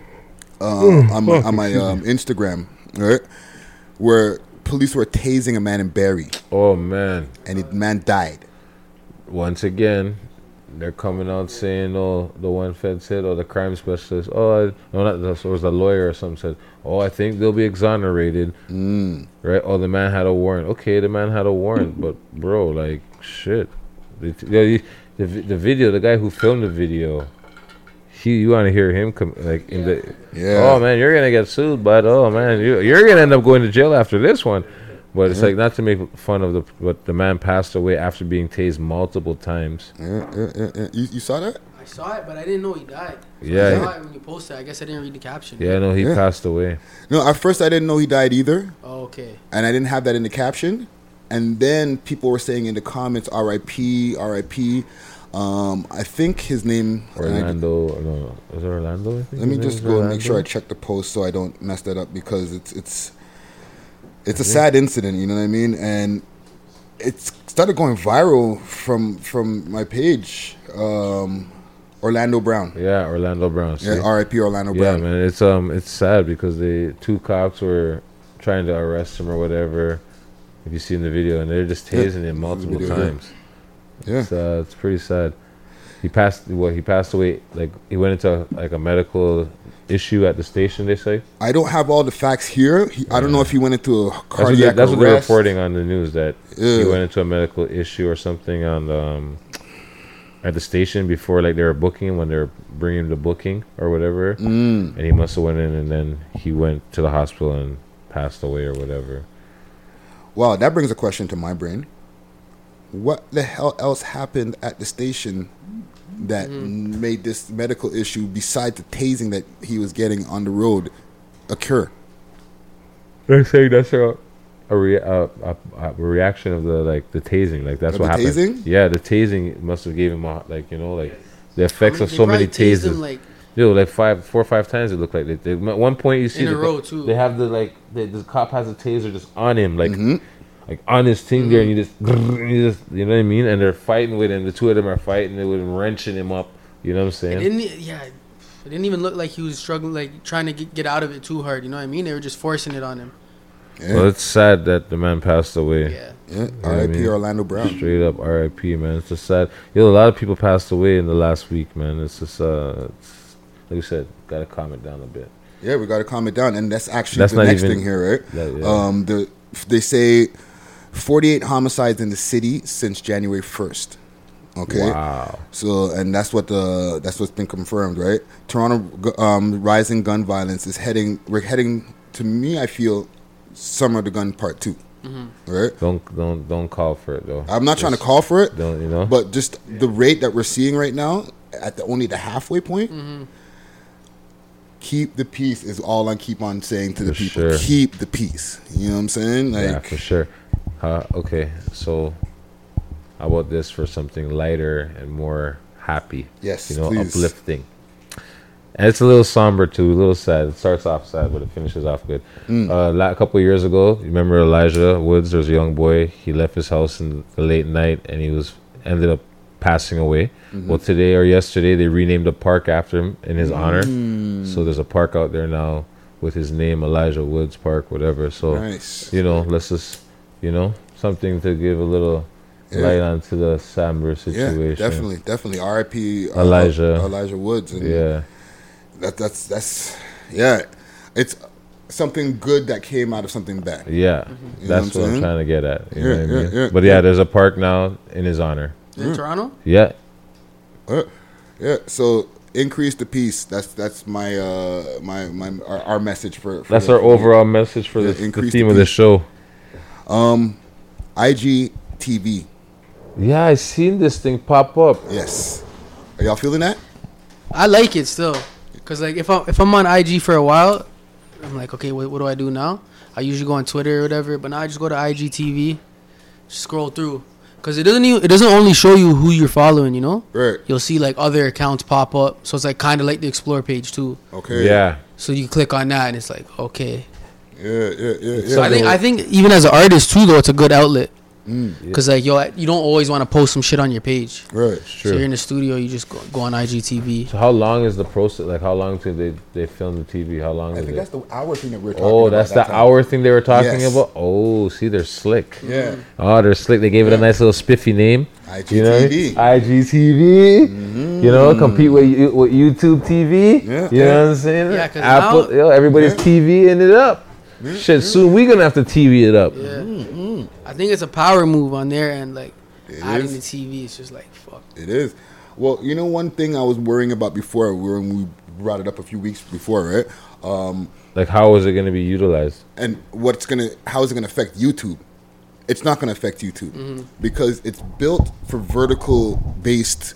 uh, on my, on my um, Instagram, right, where police were tasing a man in Barrie, Oh man. and the man died. Once again, they're coming out saying, "Oh, the one Fed said, oh, the crime specialist, oh, I, no, not that, so it was a lawyer or something said, oh, I think they'll be exonerated, Mm. right? Oh, the man had a warrant. Okay, the man had a warrant, but bro, like, shit, the the, the, the video, the guy who filmed the video, he, you want to hear him come like in the, Yeah. oh man, you're gonna get sued, but oh man, you you're gonna end up going to jail after this one." But it's like not to make fun of the, but the man passed away after being tased multiple times. Yeah, yeah, yeah, yeah. You, you saw that? I saw it, but I didn't know he died. So Yeah. I saw it when you posted. I guess I didn't read the caption. Yeah, no, he Yeah. passed away. No, at first I didn't know he died either, Oh, okay. and I didn't have that in the caption. And then people were saying in the comments, R I P, R I P. Um, I think his name. Orlando, no, was it Orlando? I think Let me his name just was go and make sure I Orlando? check the post so I don't mess that up, because it's it's it's a sad incident, you know what I mean? And it's started going viral from from my page. Um, Orlando Brown. Yeah, Orlando Brown. See? Yeah, R I P Orlando Yeah, Brown. man, it's um, it's sad because the two cops were trying to arrest him or whatever. If you see in the video, and they're just Yeah, tasing him multiple video here. times. Yeah. It's, uh, it's pretty sad. He passed. Well, he passed away. Like he went into like a medical issue at the station. They say. I don't have all the facts here. He, I don't know if he went into a That's what, they, cardiac that's what they're arrest. reporting on the news, that he Yeah. went into a medical issue or something on um, at the station before, like they were booking him, when they were bringing him to booking or whatever, Mm. and he must have went in, and then he went to the hospital and passed away or whatever. Wow, that brings a question to my brain. What the hell else happened at the station that Mm-hmm. made this medical issue, besides the tasing that he was getting on the road, occur? They're saying that's a a, rea- a, a, a reaction of the like the tasing, like that's Of what the happened. tasing? Yeah, the tasing must have gave him a, like you know like the effects How of many- so they many probably tased him, tasers. like- Yo, like five, four or five times it looked like. They, they, at one point you see In a the, row, too. They have the like the, the cop has a taser just on him, like Mm-hmm. like on his thing there, and you just you just you know what I mean. And they're fighting with him. The two of them are fighting. They with him wrenching him up. You know what I'm It saying? didn't. e- Yeah. It didn't even look like he was struggling, like trying to get, get out of it too hard. You know what I mean? They were just forcing it on him. Yeah, Well, it's sad that the man passed away. Yeah. yeah. You know what I R I P mean? Orlando Brown. Straight up R I P, man. It's just sad. Yo, a lot of people passed away in the last week, man. It's just, uh, it's, like you said, gotta calm it down a bit. Yeah, we got to calm it down, and that's actually That's the not next even- thing here, right? that- yeah. Um, the they say forty-eight homicides in the city since January first. Okay. Wow. So, and that's what the that's what's been confirmed, right? Toronto gu- um, rising gun violence is heading. We're heading to me. I feel Summer of the Gun Part Two. Right. Don't don't don't call for it though. I'm not trying to Just call for it, Don't you know? but just the rate that we're seeing right now at the only the halfway point. Keep the peace is all I keep on saying to the For people. sure. Keep the peace. You know what I'm saying? Like, yeah, for sure. Uh, okay, so how about this for something lighter and more happy? Yes, you know, please. uplifting. And it's a little somber too, a little sad. It starts off sad, but it finishes off good. Mm. Uh, la- a couple of years ago, you remember Elijah Woods? There was a young boy. He left his house in the late night, and he was ended up passing away. Mhm. Well, today or yesterday, they renamed a park after him in his honor. Mm. So there's a park out there now with his name, Elijah Woods Park, whatever. So Nice. you know, let's just you know something to give a little Yeah. light onto the somber situation. yeah, definitely, definitely. R I P uh, Elijah. Elijah Woods. And Yeah. That that's that's yeah. It's something good that came out of something bad. Yeah, You know that's what I'm what I'm saying? trying to get at. You Yeah, know what I yeah, mean? yeah, But yeah. yeah, there's a park now in his honor. In Toronto? Yeah. Uh, yeah. So increase the peace. That's that's my uh my my our, our message for. for That's the- our overall message for Yeah, the, the increase theme the of the peace. show. Um, I G T V. Yeah, I seen this thing pop up. Yes. Are y'all feeling that? I like it still, cause like if I'm if I'm on I G for a while, I'm like, okay, what, what do I do now? I usually go on Twitter or whatever, but now I just go to I G T V, scroll through, cause it doesn't even, it doesn't only show you who you're following, you know? Right. You'll see like other accounts pop up, so it's like kind of like the explore page too. Okay. Yeah. So you click on that and it's like, okay. Yeah, yeah, yeah, yeah. So I think I think even as an artist too, though, it's a good outlet. Mm. Cause like yo, you don't always want to post some shit on your page. Right. So True. you're in the studio, you just go, go on I G T V. So how long is the process? Like how long till they they film the T V? How long I is think it? that's the hour thing that we're talking Oh, about. that's that the time. hour thing they were talking Yes. about. Oh, see, they're slick. Yeah. Oh, they're slick. They gave it a nice little spiffy name. I G You know, T V. I G T V. You know, compete with you- with YouTube T V. Yeah. You know what I'm saying? Yeah, 'cause Apple. now- Yo, everybody's Yeah. TVing it up. Shit, soon we gonna have to T V it up. Yeah. I think it's a power move on there, and like It adding is. the T V, it's just like fuck. It is. Well, you know, one thing I was worrying about before, when we brought it up a few weeks before, right? Um, Like, how is it gonna be utilized? and what's gonna, how is it gonna affect YouTube? It's not gonna affect YouTube Mm-hmm. because it's built for vertical based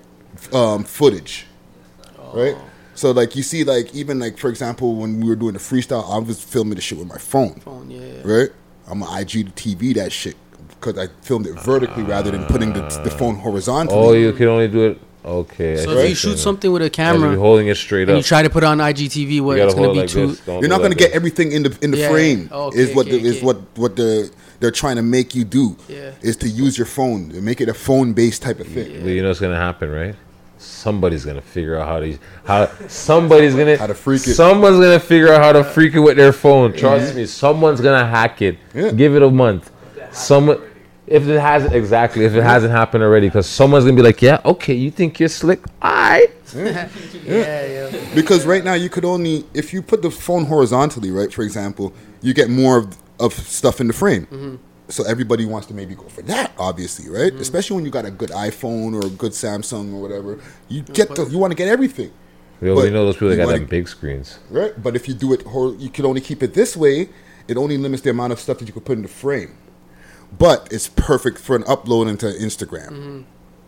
um, footage, right? So like you see, like even like for example, when we were doing the freestyle, I was filming the shit with my phone, Phone, yeah. right? I'm on I G T V that shit because I filmed it vertically rather than putting the, the phone horizontally. Oh, you can only do it. Okay. I So see if what you you're shoot saying. something with a You gotta camera be holding it straight and up. you try to put it on I G T V, what You it's gotta gonna hold be like too. this. Don't You're do not like gonna get this. everything in the in the Yeah, frame. yeah. Okay, is what okay, the, is okay. what what the they're trying to make you do. Yeah. Is to use your phone, to make it a phone based type of thing. Well, you know what's gonna happen, right? Somebody's gonna figure out how to how somebody's gonna How to freak it. Someone's gonna figure out how to freak it with their phone. Trust me, someone's gonna hack it. Yeah. Give it a month. Someone, if it hasn't exactly, if it hasn't happened already, because someone's gonna be like, yeah, okay, you think you're slick, alright. Yeah, yeah. Because right now you could only if you put the phone horizontally, right? For example, you get more of, of stuff in the frame. Mm-hmm. So everybody wants to maybe go for that, obviously, right? Especially when you got a good iPhone or a good Samsung or whatever. You get the, you want to get everything, We already But know those people that you got wanna- them big screens. right? But if you do it, hor- you can only keep it this way. It only limits the amount of stuff that you could put in the frame. But it's perfect for an upload into Instagram.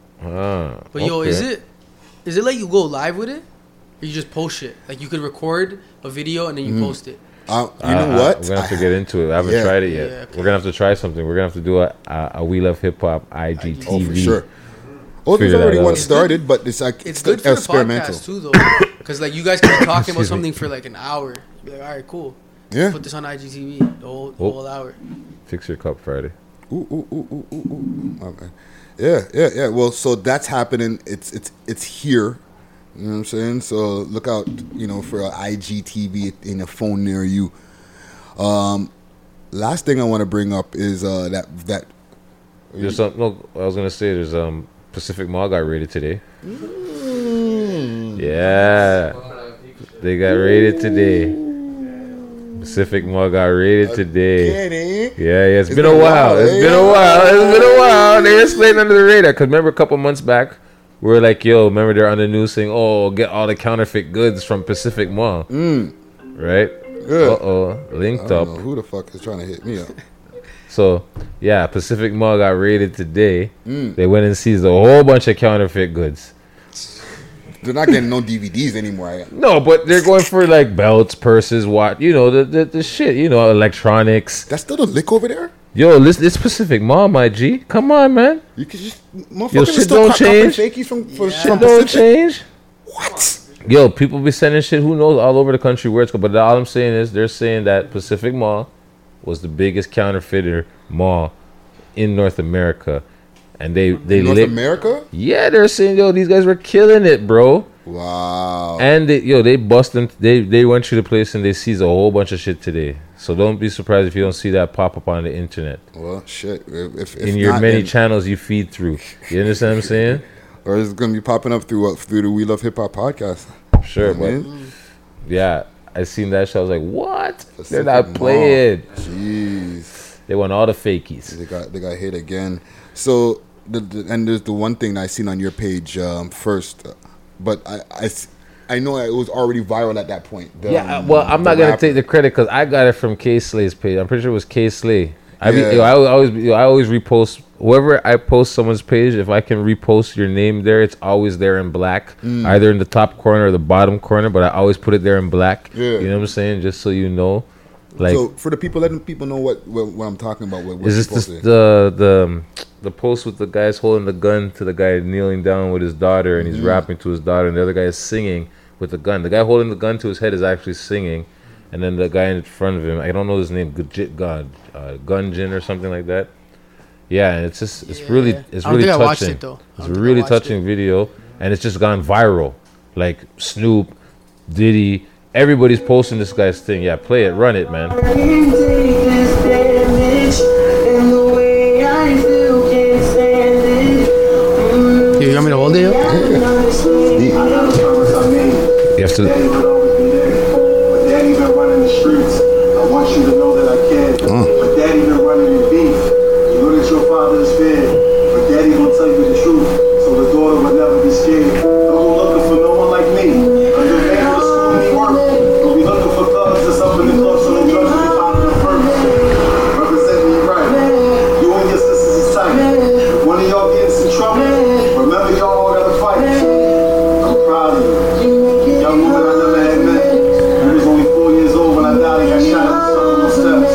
Ah, But yo, is okay. it is it like you go live with it, or you just post shit? Like you could record a video and then you Mm. post it. Uh, you I- know I- what? We're gonna have to I- get into it. I haven't Yeah. tried it yet. Yeah, okay. We're gonna have to try something. We're gonna have to do a a, a We Love Hip Hop I G T V. Oh, for sure. Oh, there's Figure that already one out. started, but it's like It's good for the experimental. podcast too, though, because like you guys can be talking about Excuse me. something for like an hour. Be like, all right, cool. Yeah. Put this on I G T V the whole, the Oh. whole hour. Fix your cup Friday. Ooh, ooh, ooh, ooh, ooh, ooh. Okay. Yeah, yeah, yeah. Well, so that's happening. It's it's it's here. You know what I'm saying? So look out, you know, for a I G T V in a phone near you. Um, last thing I want to bring up is uh that that There's some, no, I was gonna say there's um Pacific Mall got raided today. Mm. Yeah, they got raided today. Pacific Mall got raided today. Kenny. Yeah, yeah, it's It's been a been a while. while, It's eh? been a while. It's been a while. They were slaying under the radar. Cause remember a couple months back, we were like, "Yo, remember they're on the news saying, oh, get all the counterfeit goods from Pacific Mall, Mm. right? Yeah. Uh oh, I linked don't up. know who the fuck is trying to hit me up. So, yeah, Pacific Mall got raided today. Mm. They went and seized a whole bunch of counterfeit goods. They're not getting no D V Ds anymore. I- No, but they're going for like belts, purses, what, you know, the the, the shit, you know, electronics. That's still the lick over there. Yo, this this Pacific Mall, my G. Come on, man. You can just Yo, motherfuckers are shit still don't cra- copping change. fakies from, from, Shit from don't Pacific. change. What? Yo, people be sending shit, who knows, all over the country where it's going. But all I'm saying is they're saying that Pacific Mall was the biggest counterfeiter mall in North America. And they, they North lit- America? Yeah, they're saying, yo, these guys were killing it, bro. Wow. And they, yo, they bust them. They they went through the place and they seized a whole bunch of shit today. So don't be surprised if you don't see that pop up on the internet Well, shit. If, if, if in your not, many then- channels you feed through. You understand what I'm saying? Or it's gonna be popping up through uh, through the We Love Hip Hop podcast. Sure, You know but what I mean? yeah, I seen that shit. I was like, what? Pacific They're not Mall. playing. Jeez. They want all the fakies. They got they got hit again. So the, the and there's the one thing that I seen on your page um, first, uh, but I, I s- I know it was already viral at that point. The, Yeah, um, well, I'm the not gonna rapper. take the credit because I got it from K Slay's page. I'm pretty sure it was K Slay. I Yeah. be, yo, I always yo, I always repost whoever I post someone's page. If I can repost your name there, it's always there in black, Mm. either in the top corner or the bottom corner. But I always put it there in black. Yeah. You know what I'm saying? Just so you know, like, so for the people, letting people know what what, what I'm talking about. What, what is you this this posted. the the um, the post with the guys holding the gun to the guy kneeling down with his daughter and he's Mhm. rapping to his daughter and the other guy is singing with the gun. The guy holding the gun to his head is actually singing, and then the guy in front of him, I don't know his name, Gujit God, uh, Gunjin or something like that. Yeah, and it's just it's really it's I don't really think I watched touching. it, though. I It's don't a think I really watched touching video, and it's just gone viral. Like Snoop, Diddy, everybody's posting this guy's thing. Yeah, play it, run it, man. Yo, you want me to hold it? Yo? You have to. Daddy been running the streets. I want you to know that I can. But daddy been running the beef. You know that your father is fed. But daddy gonna tell you the truth. So the daughter will never be scared. Don't go looking for no one like me. Cause your name is school me work. Don't be looking for thugs that's up in the club so they drugs will be found in the first. Represent me right. You and your sisters is tight. If one of y'all gets in trouble, remember y'all all gotta fight. I'm proud of you. Young woman I never had met. You was only four years old when I died and got shot at the steps.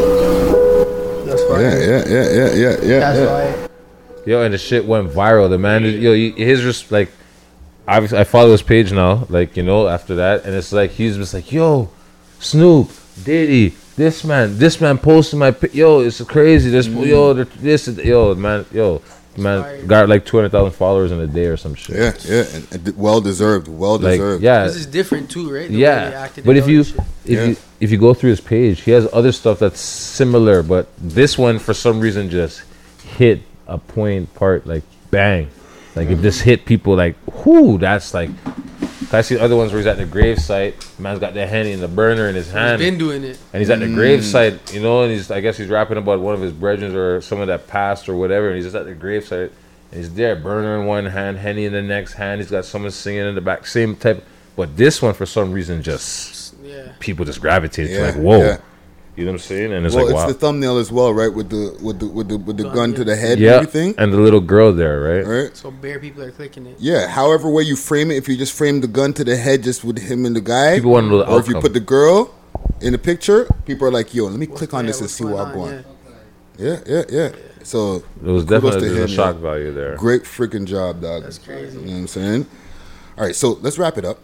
That's fine. Yeah, yeah, yeah, yeah, yeah, yeah. That's yeah. why. Yo, and the shit went viral. The man, is, yo, he- his just like, obviously, I follow his page now. Like, you know, after that, and it's like he's just like, yo, Snoop, Diddy, this man, this man posted my, pi- yo, it's crazy. This, yo, the- this, is- yo, man, yo, man, got like two hundred thousand followers in a day or some shit. Yeah, yeah, and, and well deserved, well Like, deserved. yeah, This is different too, right? The way they yeah. acted But it if out you and shit. if Yeah. you if you go through his page, he has other stuff that's similar, but this one for some reason just hit a point part like bang. Like if this hit people like whoo, that's like I see other ones where he's at the grave site, man's got the Henny and the burner in his hand. He's been doing it. And he's at the Mm. grave site, you know, and he's I guess he's rapping about one of his brethren or someone that passed or whatever, and he's just at the grave site and he's there, burner in one hand, Henny in the next hand, he's got someone singing in the back, same type. But this one for some reason just Yeah. people just gravitate Yeah, to like, whoa. yeah. You know what I'm saying? And it's Well, like it's wow. the thumbnail as well, right? With the with the with the with the Gun, gun yeah. to the head Yeah. and everything, And the little girl there, right? right? So bare people are clicking it. Yeah. However way you frame it, if you just frame the gun to the head just with him and the guy, People wanna know the or if you outcome. put the girl in the picture, people are like, "Yo, let me click on yeah, this and what's see going what I'm on? going." Yeah, yeah, yeah. So It was kudos definitely to there's a him, shock yo. value there. Great freaking job, dog. That's crazy. You know what I'm saying? All right, so let's wrap it up.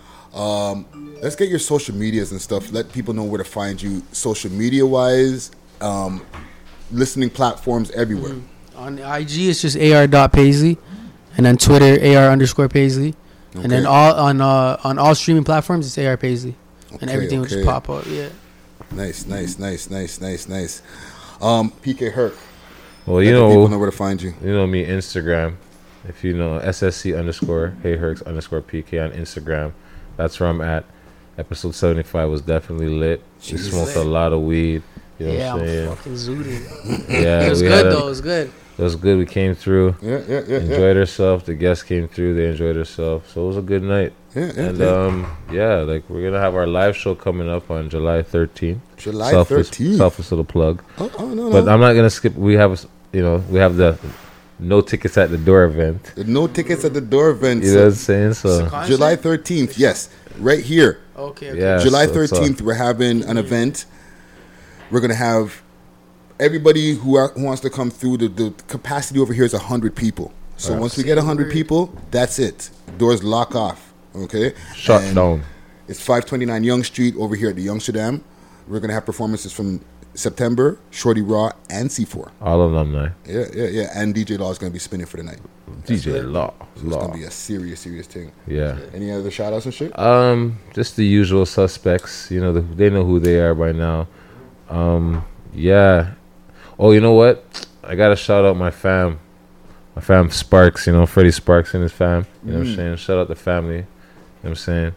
Um, let's get your social medias and stuff. Let people know where to find you, social media wise, um, listening platforms everywhere. Mm-hmm. On I G, it's just ar dot paisley, and then Twitter ar underscore paisley, and then Okay. all on uh, on all streaming platforms it's ar paisley, and Okay, everything will okay. just pop up. Yeah. Nice, nice, nice, nice, nice, nice. Um, P K Herc. Well, Let you the know, people know where to find you. you know me, Instagram. If you know S S C underscore Hey Hercs underscore P K on Instagram, that's where I'm at. Episode seventy-five was definitely lit. We Jeez. smoked a lot of weed. You know Yeah, what I'm I'm saying? fucking zooted. Yeah, It was we had good a- though. It was good. It was good. We came through. Yeah, yeah, yeah, Enjoyed ourselves. The guests came through. They enjoyed themselves. So it was a good night. yeah, yeah, And yeah. um, yeah, like we're gonna have our live show coming up on July thirteenth. July Selfless- thirteenth. Selfless little plug. Oh, oh, no, But no. I'm not gonna skip. We have, you know, we have the no tickets at the door event. No tickets at the door event. You know what I'm saying? So Concert? July thirteenth. Yes, right here. Okay. okay. yeah, July so it's, uh, thirteenth, we're having an event. We're gonna have everybody who, are, who wants to come through. The, the capacity over here is a hundred people. So Right. once we get a hundred people, that's it. Doors lock off. Okay. shut And down. It's five twenty-nine Young Street over here at the Youngsterdam. We're gonna have performances from September, Shorty Raw, and C four. All alumni. Yeah, yeah, yeah. And D J Law is gonna be spinning for the night. D J Law. So it's Law. gonna be a serious, serious thing. Yeah. Any other shout outs and shit? Um, just the usual suspects. You know, the, they know who they are by now. Um, yeah. Oh, you know what? I gotta shout out my fam, my fam Sparks. You know, Freddie Sparks and his fam. You know what I'm Mm. saying? Shout out the family. You know what I'm saying?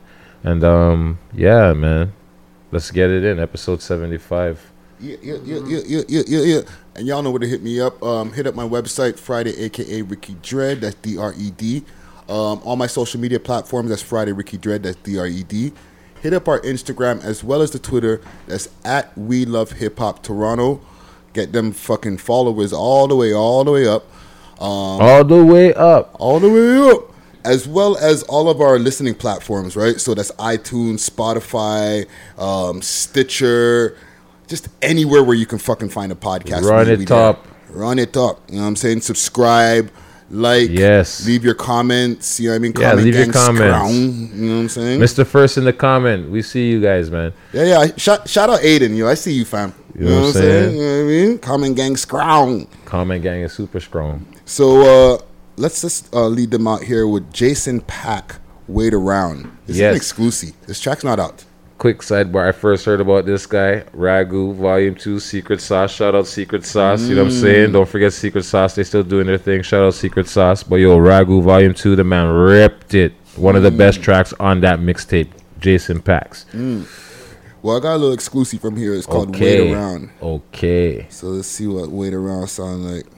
And um, yeah, man, let's get it in. Episode seventy-five. Yeah, yeah, yeah, yeah, yeah, yeah, yeah, yeah. And y'all know where to hit me up. Um, hit up my website, Friday, aka Ricky Dread. That's D R E D. Um, all my social media platforms, that's Friday Ricky Dread. That's D R E D. Hit up our Instagram as well as the Twitter. That's at We Love Hip Hop Toronto. Get them fucking followers all the way, all the way up. Um, all the way up. All the way up. As well as all of our listening platforms, right? So that's iTunes, Spotify, um, Stitcher, just anywhere where you can fucking find a podcast. Run it up. Run it up. You know what I'm saying? Subscribe, like, yes. Leave your comments. You know what I mean? Yeah, Comment leave your gang comments. scrown, you know what I'm saying? Mister First in the comment. We see you guys, man. Yeah, yeah. Shout, shout out Aiden. Yo, I see you, fam. You know, you know what I'm saying? saying? You know what I mean? Comment gang scrown. Comment gang is super strong. So, uh, let's just uh, lead them out here with Jason Pack, Wait Around. This yes. is an exclusive. This track's not out. Quick sidebar. I first heard about this guy, Ragu, Volume two, Secret Sauce. Shout out Secret Sauce. Mm. You know what I'm saying? Don't forget Secret Sauce. They still doing their thing. Shout out Secret Sauce. But yo, Ragu, Volume two, the man ripped it. One of the mm. best tracks on that mixtape, Jason Packs. Mm. Well, I got a little exclusive from here. It's called okay. Wait Around. Okay. So let's see what Wait Around sound like.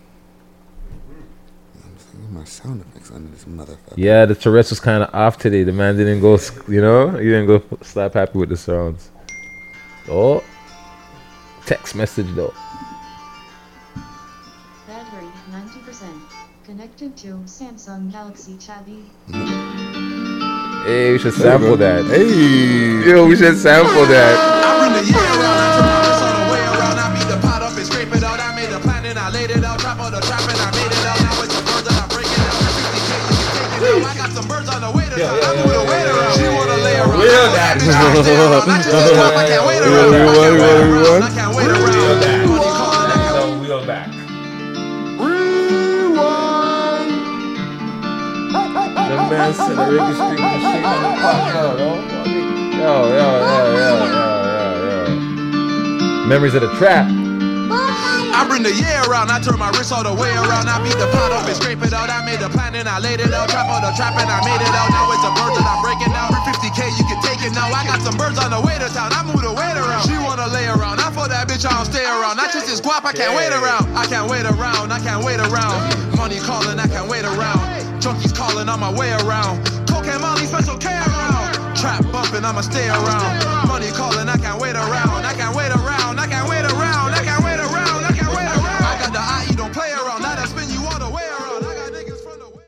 My sound effects under this motherfucker. Yeah, the Tourette's was kind of off today. The man didn't go, you know, he didn't go slap happy with the sounds. Oh, text message though. Battery ninety percent. Connected to Samsung Galaxy Tabby. Hey, we should sample that. Hey, yo, we should sample that. I bring the year around, I turn my wrist all the way around. I beat the pot up and scrape it out. I made a plan and I laid it out. Trap on the trap and I made it out. Now it's a birds and I break it out. fifty K, you can take it out. I got some birds on the way to yeah, yeah, I move the way around. She wanna lay around. Real that. I can't wait around. I can't wait around. Wheel that. Wheel back. Rewind. The man said the Ricky Street machine on the pop. Yo, yo, yo, yo, yo, yo, yo, yo. Memories of the trap. I bring the year around, I turn my wrist all the way around. I beat the pot up and scrape it out. I made a plan and I laid it out. Trap on the trap and I made it out. Now it's a bird and I break it down. fifty K, you can take it now. I got some birds on the way to town. I move the weight around. She wanna lay around. I for that bitch, I don't stay around. Not just this guap, I can't wait around. I can't wait around, I can't wait around. Money calling, I can't wait around. Junkies calling, on my way around. Cocaine, Molly, special K around. Trap bumping, I'ma stay around. Money calling, I can't wait around. I can't wait around.